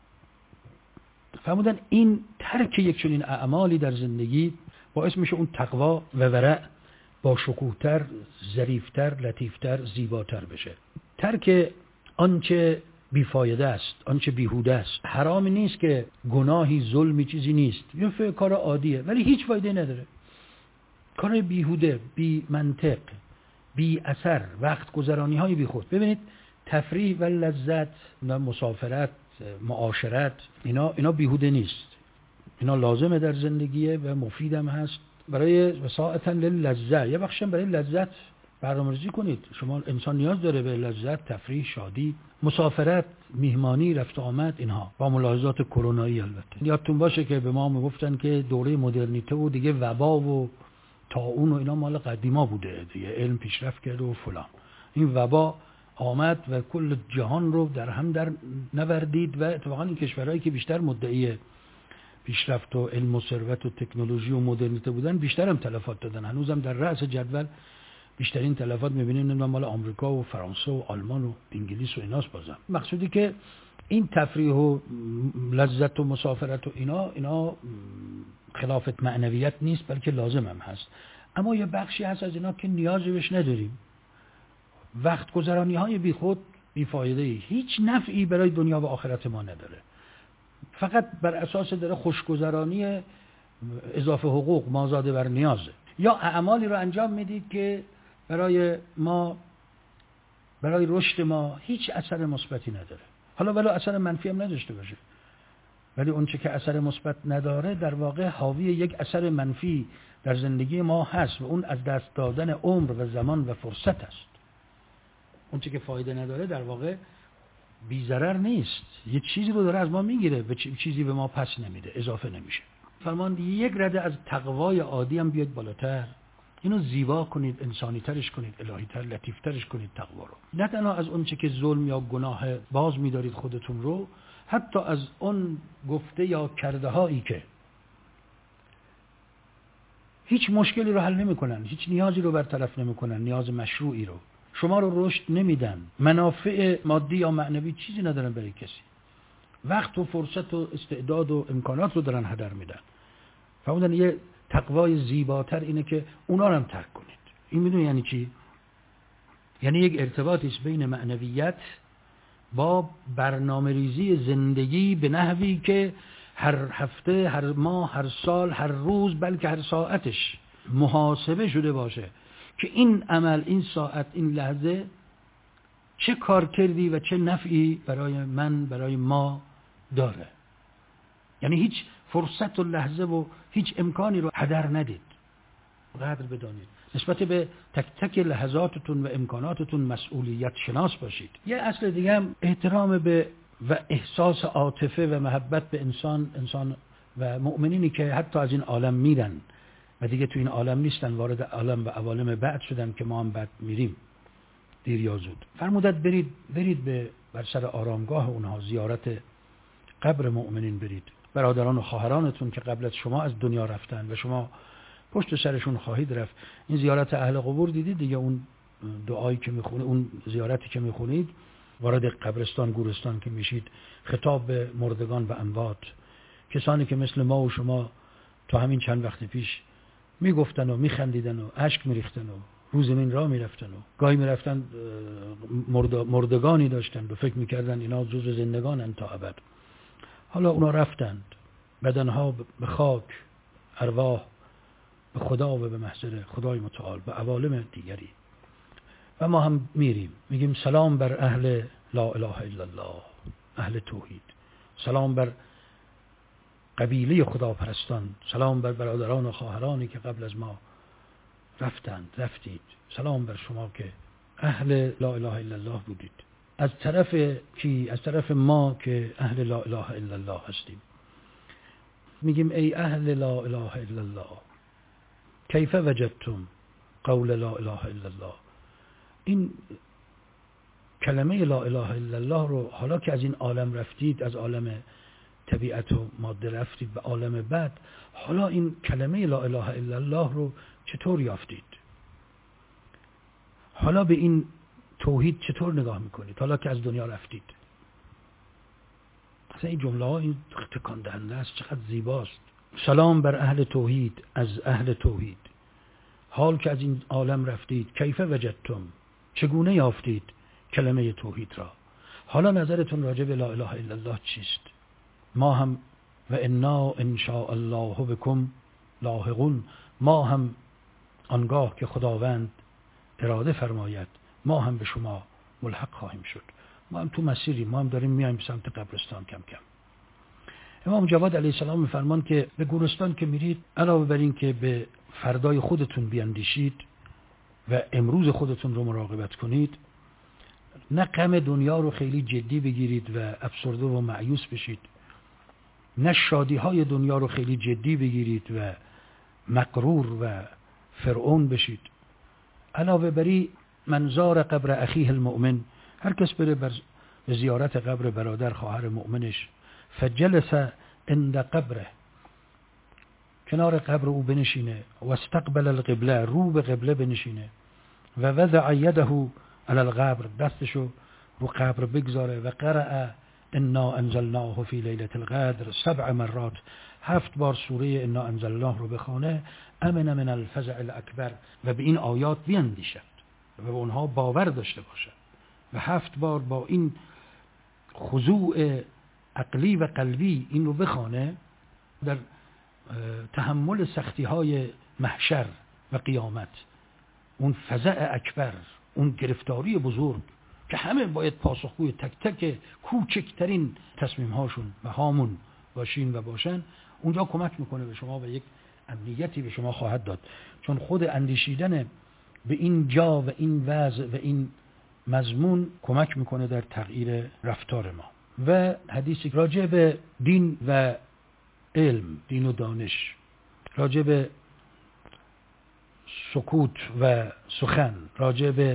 فرمودن این ترک یک چنین اعمالی در زندگی باعث میشه اون تقوا و ورع با شکوه‌تر، ظریف‌تر، لطیف‌تر، زیباتر بشه. ترک آنچه بیفایده است، آنچه بیهوده است. حرام نیست که گناهی، ظلمی، چیزی نیست، یه کار عادیه ولی هیچ فایده نداره، کار بیهوده، بی منطق، بی اثر، وقت گذرانی های بی خود. ببینید تفریح و لذت، مسافرت، معاشرت، اینا بیهوده نیست، اینا لازمه در زندگیه و مفیدم هست برای وساعتا للذت. یه بخشم برای لذت برنامه‌ریزی کنید. شما انسان نیاز داره به لذت، تفریح، شادی، مسافرت، میهمانی، رفت آمد، اینها با ملاحظات کرونایی. البته یادتون باشه که به ما میگفتن که دوره مدرنیته و دیگه وبا و طاعون و اینا مال قدیما بوده، دیگه علم پیشرفت کرده و فلان. این وبا آمد و کل جهان رو در هم در نوردید و اتفاقا این کشورهایی که بیشتر مدعی پیشرفت و علم و ثروت و تکنولوژی و مدرنیته بودن بیشتر هم تلفات دادن. هنوزم در رأس جدول بیشترین تلفات می‌بینیم مال آمریکا و فرانسه و آلمان و انگلیس و ایناست. بازم مقصودی که این تفریح و لذت و مسافرت و اینا خلافت معنویت نیست بلکه لازم هم هست، اما یه بخشی هست از اینا که نیازی بهش نداریم. وقت گذرانی های بی خود، بی فایده، هیچ نفعی برای دنیا و آخرت ما نداره، فقط بر اساس داره خوشگذرانی اضافه حقوق، مازاد بر نیازه. یا اعمالی رو انجام میدید که برای رشد ما هیچ اثر مثبتی نداره، حالا ولی اثر منفی هم نداشته باشه، ولی اون چه که اثر مثبت نداره در واقع حاوی یک اثر منفی در زندگی ما هست و اون از دست دادن عمر و زمان و فرصت است. اون چه که فایده نداره در واقع بی ضرر نیست، یه چیزی رو داره از ما میگیره، چیزی به ما پس نمیده، اضافه نمیشه. فرمان یک رده از تقوای عادی هم بیاد بالاتر، اینو زیبا کنید، انسانی ترش کنید، الهی تر، لطیف ترش کنید تقوا رو. نه تنها از اون چه که ظلم یا گناه باز می‌دارید خودتون رو، حتی از اون گفته یا کرده هایی که هیچ مشکلی رو حل نمی‌کنن، هیچ نیازی رو برطرف نمی‌کنن، نیاز مشروعی رو، شما رو رشد نمیدن، منافع مادی یا معنوی چیزی ندارن برای کسی، وقت و فرصت و استعداد و امکانات رو دارن هدر میدن. فرمودن یه تقوای زیباتر اینه که اونا رو هم ترک کنید. این میدونی یعنی چی؟ یعنی یک ارتباطی است بین معنویت با برنامه‌ریزی زندگی به نحوی که هر هفته، هر ماه، هر سال، هر روز، بلکه هر ساعتش محاسبه شده باشه که این عمل، این ساعت، این لحظه چه کار کردی و چه نفعی برای من، برای ما داره. یعنی هیچ فرصت و لحظه و هیچ امکانی رو هدر ندید، قدر بدانید، نسبت به تک تک لحظاتتون و امکاناتتون مسئولیت شناس باشید. یه اصل دیگه هم احترام به و احساس عاطفه و محبت به انسان و مؤمنینی که حتی از این عالم میرن و دیگه تو این عالم نیستن، وارد عالم و عوالم بعد شدن که ما هم بعد میریم دیر یا زود. فرمودت برید بر سر آرامگاه اونها، زیارت قبر مؤمنین برید، برادران و خواهرانتون که قبل از شما از دنیا رفتن و شما پشت سرشون خواهید رفت. این زیارت اهل قبور دیدید دیگه، اون دعایی که میخونه، اون زیارتی که میخونید، وارد قبرستان گورستان که میشید، خطاب به مردگان و اموات، کسانی که مثل ما و شما تا همین چند وقت پیش میگفتن و میخندیدن و اشک میریختن و رو زمین راه میرفتن و گاهی میرفتن مردگانی داشتن و فکر میکردن اینا جزو زندگانن تا ابد. حالا اونا رفتند، بدنها به خاک، ارواح به خدا و به محضر خدای متعال، به عوالم دیگری. و ما هم میریم میگیم سلام بر اهل لا اله الا الله، اهل توحید، سلام بر قبیله خداپرستان، سلام بر برادران و خواهرانی که قبل از ما رفتید، سلام بر شما که اهل لا اله الا الله بودید. از طرف کی؟ از طرف ما که اهل لا اله الا الله هستیم. میگیم ای اهل لا اله الا الله کیف وجدتم قول لا اله الا الله. این کلمه لا اله الا الله رو حالا که از این عالم رفتید، از عالم طبیعت و ماده رفتید به عالم بعد، حالا این کلمه لا اله الا الله رو چطور یافتید؟ حالا به این توحید چطور نگاه میکنید حالا که از دنیا رفتید؟ اصلا این جمله ها این تکان دهنده است، چقدر زیباست. سلام بر اهل توحید، از اهل توحید، حال که از این عالم رفتید، کیف وجدتم، چگونه یافتید کلمه توحید را؟ حالا نظرتون راجع به لا اله الا الله چیست؟ ما هم و انا ان شاء الله بكم لاحقون، ما هم آنگاه که خداوند اراده فرماید ما هم به شما ملحق خواهیم شد. ما هم تو مسیریم، ما هم داریم میایم سمت قبرستان کم کم. امام جواد علیه السلام میفرمان که به گورستان که میرید، علاوه بر این که به فردای خودتون بیاندیشید و امروز خودتون رو مراقبت کنید، نه غم دنیا رو خیلی جدی بگیرید و افسرده و مایوس بشید، نه شادی های دنیا رو خیلی جدی بگیرید و مغرور و فرعون بشید. علاوه بری منظار قبر اخیه المؤمن، هر کس بره به زیارت قبر برادر خواهر مؤمنش، فجلس عند قبره، کنار قبر او بنشینه، و استقبل القبله، رو به قبله بنشینه، و وضع یده علی القبر، دستشو رو قبر بگذاره، و قرأ انا انزلناه فی لیلة القدر 7 مرات، 7 بار سوره انا انزلناه رو بخونه، امن من الفزع الاکبر، و به این آیات بیندیشد و به اونها باور داشته باشد، و 7 بار با این خضوع عقلی و قلبی این رو بخونه، در تحمل سختی های محشر و قیامت، اون فزع اکبر، اون گرفتاری بزرگ که همه باید پاسخگوی تک تک کوچکترین تصمیم هاشون و هامون باشین و باشن، اونجا کمک میکنه به شما و یک امنیتی به شما خواهد داد. چون خود اندیشیدن به این جا و این وضع و این مضمون کمک میکنه در تغییر رفتار ما. و حدیثی راجع به دین و علم، دین و دانش، راجع به سکوت و سخن، راجع به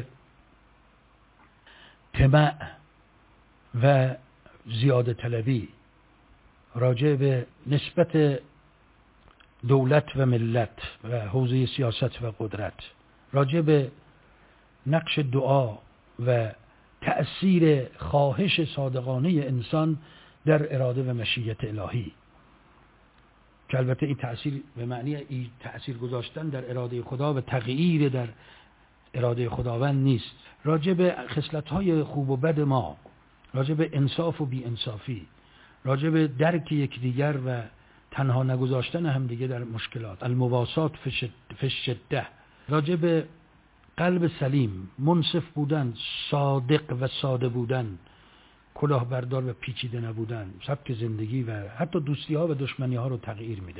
طمع و زیاده طلبی، راجع به نسبت دولت و ملت و حوزه سیاست و قدرت، راجع به نقش دعا و تأثیر خواهش صادقانه انسان در اراده و مشیت الهی، که البته این تأثیر به معنی این تأثیر گذاشتن در اراده خدا و تغییر در اراده خداوند نیست، راجع به خصلت‌های خوب و بد ما، راجع به انصاف و بی انصافی، راجع به درک یکدیگر و تنها نگذاشتن همدیگه در مشکلات، المواسات فی الشده، راجع به قلب سلیم، منصف بودن، صادق و ساده بودن، کلاهبردار و پیچیده نبودن، سبک زندگی و حتی دوستی ها و دشمنی ها رو تغییر میده.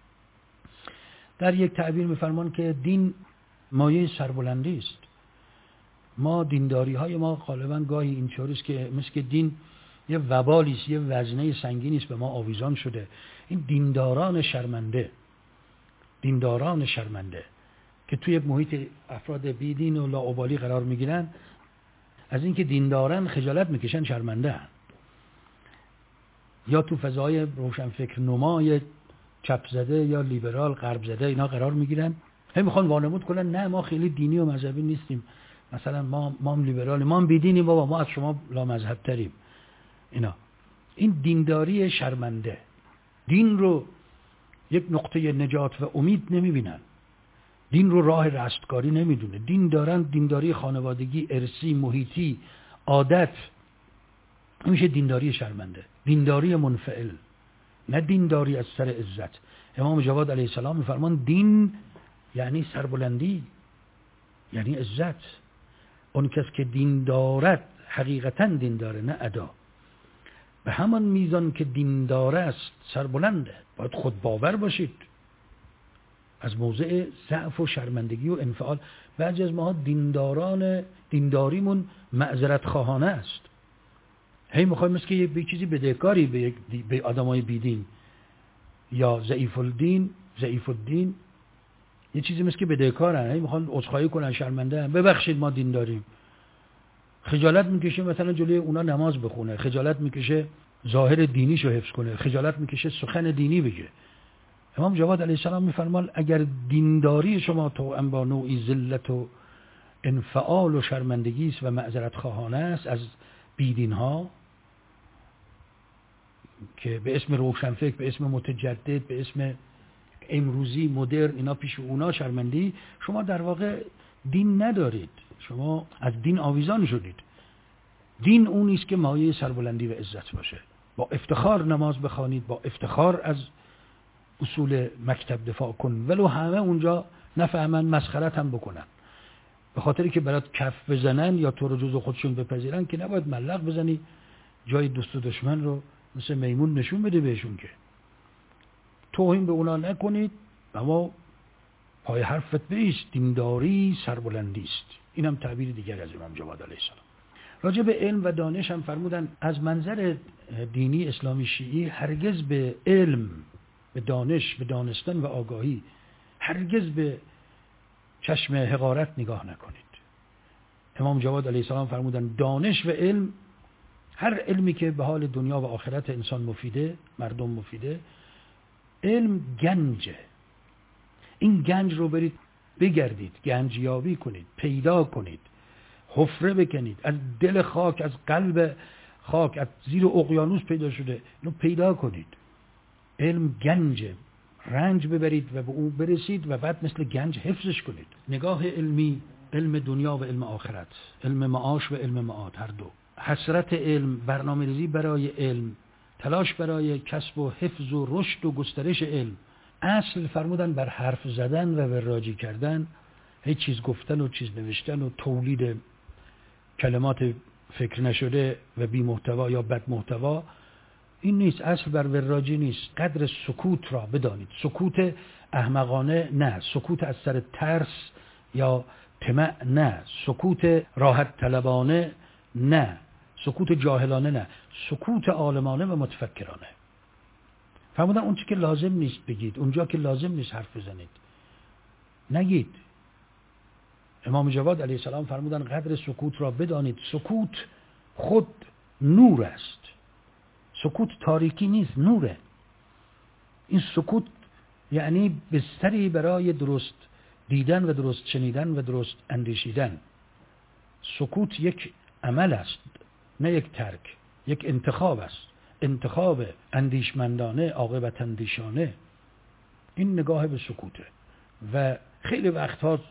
در یک تعبیر میفرمان که دین مایه سربلندی است. ما دینداری های ما غالبا گاهی اینطوری است که مثل که دین یه وبالی است، یه وزنه سنگینی است به ما آویزان شده. این دینداران شرمنده که توی یک محیط افراد بیدین و لاابالی قرار میگیرن، از اینکه دیندارن خجالت میکشن، شرمنده هن. یا تو فضای روشنفکر نمای چپ زده یا لیبرال غرب زده اینا قرار میگیرن، هی میخوان وانمود کنن نه ما خیلی دینی و مذهبی نیستیم، مثلا ما هم لیبرالی، ما هم بیدینیم، بابا ما از شما لا مذهب تریم. این دینداری شرمنده، دین رو یک نقطه نجات و امید نمیبینن، دین رو راه رستگاری نمیدونه، دینداری خانوادگی، ارثی، محیطی، عادت. میشه دینداری شرمنده، دینداری منفعل، نه دینداری از سر عزت. امام جواد علیه السلام میفرمان دین یعنی سربلندی، یعنی عزت. اون کس که دین دارد حقیقتا دین داره، نه ادا. به همان میزان که دین داره است سربلنده. باید خود باور باشید. از موضع ضعف و شرمندگی و انفعال بعضی از ما دینداریمون معذرت خواهانه است. هی میخوایم مثل که یه چیزی بدهکاری به آدمای بیدین یا ضعیف الدین، یه چیزی مثل که بدهکارن، هی میخوان عذرخواهی کنن، شرمنده هم. ببخشید ما دین داریم. خجالت میکشه مثلا جلوی اونا نماز بخونه، خجالت میکشه ظاهر دینیشو حفظ کنه، خجالت میکشه سخن دینی بگه. امام جواد علیه السلام میفرمان اگر دینداری شما توأم با نوعی ذلت و انفعال و شرمندگی است و معذرت خواهانه است از بیدین ها که به اسم روشنفکر، به اسم متجدد، به اسم امروزی مدرن، اینا پیش اونا شرمندی، شما در واقع دین ندارید، شما از دین آویزان شدید. دین اون است که مایه سربلندی و عزت باشه. با افتخار نماز بخوانید، با افتخار از اصول مکتب دفاع کن، ولو همه اونجا نفهمن، مسخرت هم بکنن، به خاطری که برات کف بزنن یا تو رو جزو خودشون بپذیرن که نباید ملق بزنی جای دوست و دشمن رو مثل میمون نشون بده بهشون. که توهین به اونا نکنید، اما پای حرفت بیست. دینداری سربلندی است. این هم تعبیر دیگر از امام جواد علیه السلام. راجع به علم و دانش هم فرمودن از منظر دینی اسلامی شیعی هرگز به علم، به دانش، به دانستن و آگاهی هرگز به چشم حقارت نگاه نکنید. امام جواد علیه السلام فرمودن دانش و علم، هر علمی که به حال دنیا و آخرت انسان مفیده، مردم مفیده، علم گنجه. این گنج رو برید بگردید، گنجیابی کنید، پیدا کنید، حفره بکنید، از دل خاک، از قلب خاک، از زیر اقیانوس پیدا شده، اینو پیدا کنید. علم گنجه، رنج ببرید و به اون برسید و بعد مثل گنج حفظش کنید. نگاه علمی، علم دنیا و علم آخرت، علم معاش و علم معاد، هر دو. حسرت علم، برنامه‌ریزی برای علم، تلاش برای کسب و حفظ و رشد و گسترش علم. اصل فرمودن بر حرف زدن و وراجی کردن، هیچ چیز گفتن و چیز نوشتن و تولید کلمات فکر نشده و بی محتوا یا بد محتوا، این نیست. اصل بر وراجی نیست. قدر سکوت را بدانید. سکوت احمقانه نه، سکوت از سر ترس یا طمع نه، سکوت راحت طلبانه نه، سکوت جاهلانه نه، سکوت عالمانه و متفکرانه. فرمودن اون چی که لازم نیست بگید، اونجا که لازم نیست حرف بزنید نگید. امام جواد علیه السلام فرمودن قدر سکوت را بدانید، سکوت خود نور است، سکوت تاریکی نیست، نوره. این سکوت یعنی بستری برای درست دیدن و درست شنیدن و درست اندیشیدن. سکوت یک عمل است نه یک ترک، یک انتخاب است، انتخاب اندیشمندانه، عاقبت اندیشانه. این نگاه به سکوته. و خیلی وقتها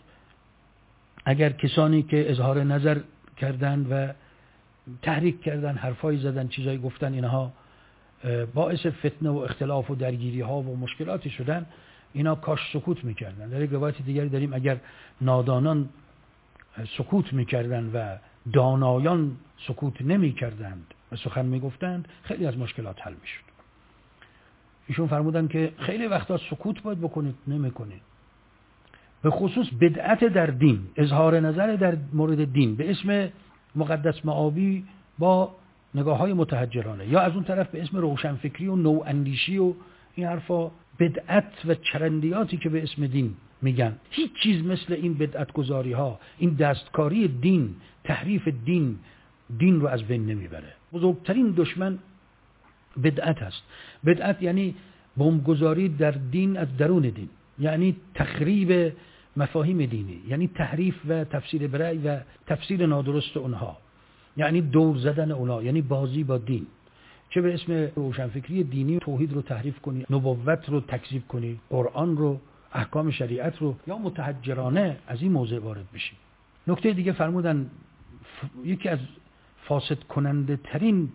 اگر کسانی که اظهار نظر کردن و تحریک کردن، حرفایی زدن، چیزایی گفتن، اینها باعث فتنه و اختلاف و درگیری ها و مشکلاتی شدن، اینا کاش سکوت میکردن. در یک روایت دیگری داریم اگر نادانان سکوت میکردن و دانایان سکوت نمیکردند و سخن میگفتند، خیلی از مشکلات حل میشد. ایشون فرمودن که خیلی وقتا سکوت باید بکنید، نمیکنید. به خصوص بدعت در دین، اظهار نظر در مورد دین به اسم مقدس معابی با نگاه های متحجرانه، یا از اون طرف به اسم روشنفکری و نواندیشی و این حرفا، بدعت و چرندیاتی که به اسم دین میگن. هیچ چیز مثل این بدعت گذاری ها، این دستکاری دین، تحریف دین، دین رو از بین نمیبره. بزرگترین دشمن بدعت است. بدعت یعنی بمبگذاری در دین از درون دین، یعنی تخریب مفاهیم دینی، یعنی تحریف و تفسیر برای و تفسیر نادرست اونها، یعنی دور زدن اونها، یعنی بازی با دین. چه به اسم روشنفکری دینی توحید رو تحریف کنی، نبوت رو تکذیب کنی، قرآن رو، احکام شریعت رو، یا متحجرانه از این موضوع وارد بشی. نکته دیگه فرمودن یکی از فاسد کننده ترین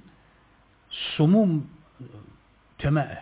سموم طمع.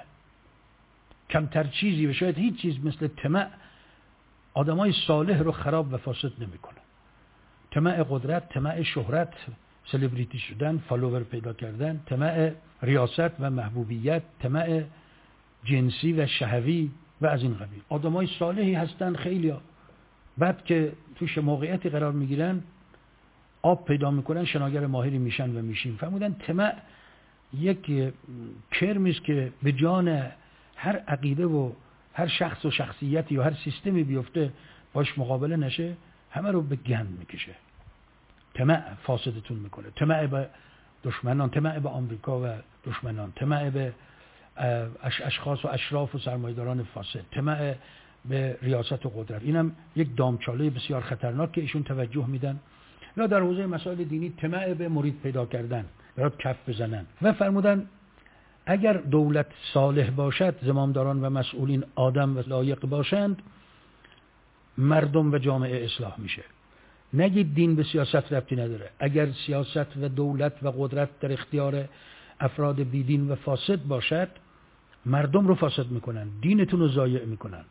کمتر چیزی و شاید هیچ چیز مثل طمع آدمای صالح رو خراب و فاسد نمیکنه. طمع قدرت، طمع شهرت، سلبریتی شدن، فالوور پیدا کردن، طمع ریاست و محبوبیت، طمع جنسی و شهوی و از این قبیل. آدمای صالحی هستن خیلیا، بعد که توش موقعیتی قرار میگیرن، آب پیدا میکنن، شناگر ماهری میشن و میشیم. فرمودن طمع یک کرمی است که به جان هر عقیده و هر شخص و شخصیتی و هر سیستمی بیفته باش مقابله نشه، همه رو به گند میکشه. طمع فاسدتون میکنه. طمع به دشمنان، طمع به آمریکا و دشمنان، طمع به اشخاص و اشراف و سرمایه‌داران فاسد، طمع به ریاست و قدرت. اینم یک دامچاله بسیار خطرناک که ایشون توجه میدن. یا در حوزه مسائل دینی طمع به مرید پیدا کردن، برات کف بزنن. و فرمودن اگر دولت صالح باشد، زمامداران و مسئولین آدم و لایق باشند، مردم و جامعه اصلاح میشه. نگید دین به سیاست ربطی نداره. اگر سیاست و دولت و قدرت در اختیار افراد بیدین و فاسد باشد، مردم رو فاسد میکنن، دینتون رو ضایع میکنن.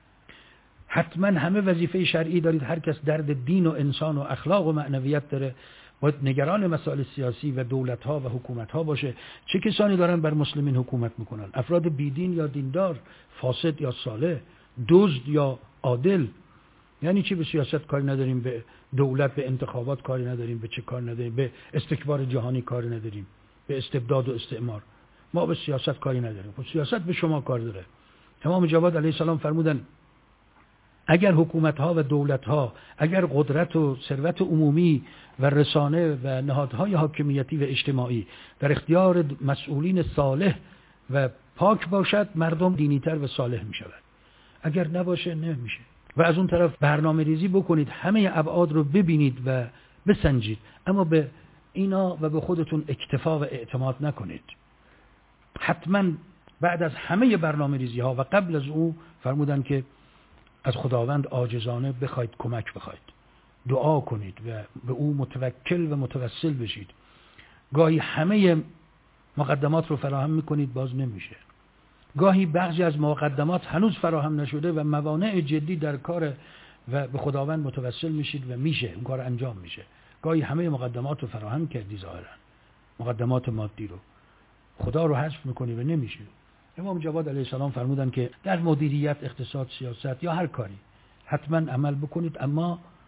حتما همه وظیفه شرعی دارید. هر کس درد دین و انسان و اخلاق و معنویت داره باید نگران مسائل سیاسی و دولت ها و حکومت ها باشه. چه کسانی دارن بر مسلمین حکومت میکنن؟ افراد بیدین یا دیندار، فاسد یا صالح، دزد یا عادل. یعنی چی به سیاست کاری نداریم، به دولت، به انتخابات کاری نداریم، به چه کار نداریم، به استکبار جهانی کاری نداریم، به استبداد و استعمار. ما به سیاست کاری نداریم. خب سیاست به شما کار داره. امام جواد علیه السلام فرمودن اگر حکومت ها و دولت ها، اگر قدرت و ثروت عمومی و رسانه و نهادهای حاکمیتی و اجتماعی در اختیار مسئولین صالح و پاک باشد، مردم دینی‌تر و صالح می شود. اگر نباشه نمیشه. و از اون طرف برنامه ریزی بکنید، همه ابعاد رو ببینید و بسنجید، اما به اینا و به خودتون اکتفا و اعتماد نکنید. حتما بعد از همه برنامه ریزی ها و قبل از او فرمودن که از خداوند عاجزانه بخواید، کمک بخواید، دعا کنید و به او متوکل و متوسل بشید. گاهی همه مقدمات رو فراهم میکنید، باز نمیشه. گاهی بعضی از مقدمات هنوز فراهم نشده و موانع جدی در کار و به خداوند متوسل میشید و میشه، اون کار انجام میشه. گاهی همه مقدمات رو فراهم کردی، ظاهرا مقدمات مادی رو، خدا رو حذف میکنی و نمیشه. امام جواد علیه السلام فرمودن که در مدیریت، اقتصاد، سیاست یا هر کاری حتما عمل بکنید، اما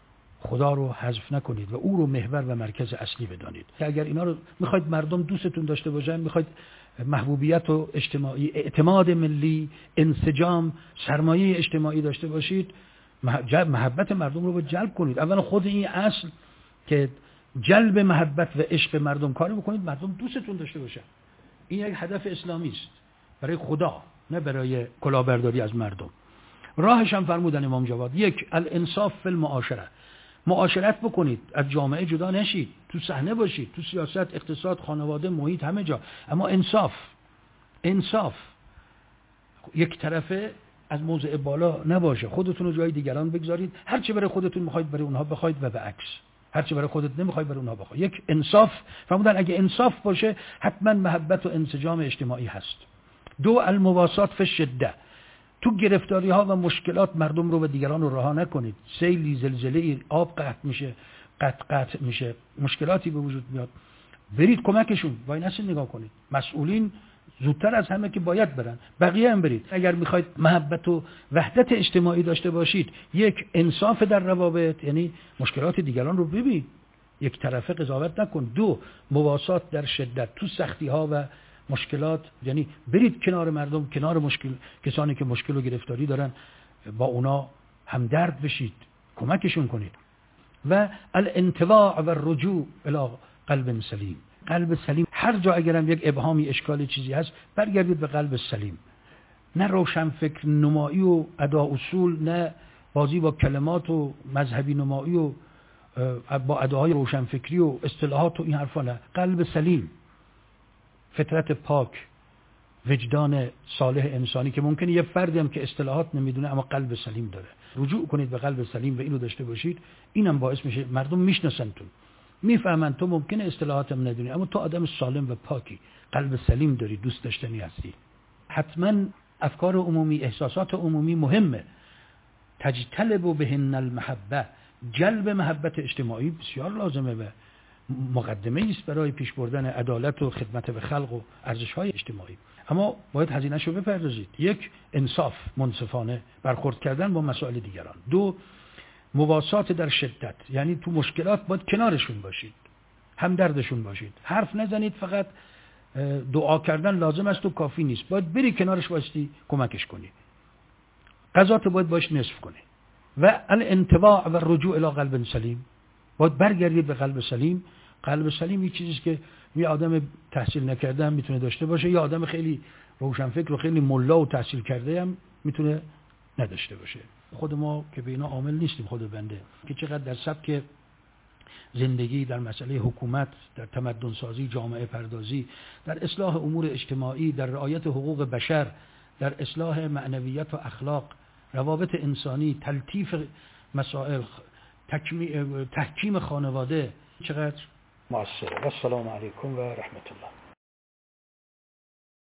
خدا رو حذف نکنید و او رو محور و مرکز اصلی بدانید. که اگر اینا رو میخواید مردم دوستتون داشته باشن، میخواید محبوبیت و اجتماعی، اعتماد ملی، انسجام، سرمایه اجتماعی داشته باشید، محبت مردم رو جلب کنید. اولا خود این اصل که جلب محبت و عشق مردم کاری بکنید مردم دوستتون داشته باشن. این یک هدف اسلامی است برای خدا، نه برای کلاهبرداری از مردم. راهش هم فرمودن امام جواد، یک الانصاف فی المعاشره، معاشرت بکنید، از جامعه جدا نشید، تو صحنه باشید، تو سیاست، اقتصاد، خانواده، محیط، همه جا، اما انصاف یک طرفه از موضع بالا نباشه. خودتون رو جای دیگران بگذارید، هر چه برای خودتون میخواید برای اونها بخواید و بالعکس، هر چه برای خودت نمیخواید برای اونها بخواید. یک انصاف فرمودن، اگه انصاف باشه حتما محبت و انسجام اجتماعی هست. دو المواسات فی الشده، تو گرفتاری ها و مشکلات مردم رو و دیگران رو رها نکنید. سیلی، زلزله، آب قطع میشه، مشکلاتی به وجود میاد، برید کمکشون، وای نسید نگاه کنید. مسئولین زودتر از همه که باید برن، بقیه هم برید. اگر میخواید محبت و وحدت اجتماعی داشته باشید، یک انصاف در روابط، یعنی مشکلات دیگران رو ببین، یک طرفه قضاوت نکن. دو مواسات در شدت، تو سختی ها و مشکلات، یعنی برید کنار مردم، کنار کسانی که مشکل و گرفتاری دارن، با اونا همدرد بشید، کمکشون کنید. و الانطواع و الرجوع الی قلب سلیم، قلب سلیم. هر جا اگرم یک ابهامی، اشکالی، چیزی هست، برگردید به قلب سلیم. نه روشن فکر نمایی و ادا اصول، نه بازی با کلمات و مذهبی نمایی و با اداهای روشن فکری و اصطلاحات و این حرفا، نه. قلب سلیم، فطرت پاک، وجدان صالح انسانی که ممکنه یه فردی هم که اصطلاحات نمیدونه اما قلب سلیم داره. رجوع کنید به قلب سلیم و اینو داشته باشید. اینم باعث میشه مردم میشناسنتون، میفهمن تو ممکنه اصطلاحاتم ندونی اما تو آدم سالم و پاکی، قلب سلیم داری، دوست داشتنی هستی. حتما افکار عمومی، احساسات عمومی مهمه. تجتلب بهن المحبه، جلب محبت اجتماعی بسیار لازمه و مقدمه است برای پیش بردن عدالت و خدمت به خلق و ارزش‌های اجتماعی. اما باید هزینه‌شو بپردازید. یک انصاف، منصفانه برخورد کردن با مسائل دیگران. دو مواسات در شدت، یعنی تو مشکلات باید کنارشون باشید، همدردشون باشید. حرف نزنید، فقط دعا کردن لازم است و کافی نیست، باید بری کنارش واسطی کمکش کنی، قضات باید باش نصف کنی. و الانطواع و الرجوع الی قلب سلیم، باید برگردید به قلب سلیم. قلب سلیم یک چیزیست که یه آدم تحصیل نکرده هم میتونه داشته باشه، یا آدم خیلی روشنفکر و خیلی ملا و تحصیل کرده هم میتونه نداشته باشه. خود ما که به اینا عامل نیستیم، خود بنده که چقدر در سبک زندگی، در مسئله حکومت، در تمدن سازی، جامعه پردازی، در اصلاح امور اجتماعی، در رعایت حقوق بشر، در اصلاح معنویت و اخلاق، روابط انسانی، تلطیف مسائل، تحکیم خانواده، چقدر مؤثره. و السلام علیکم و رحمت الله.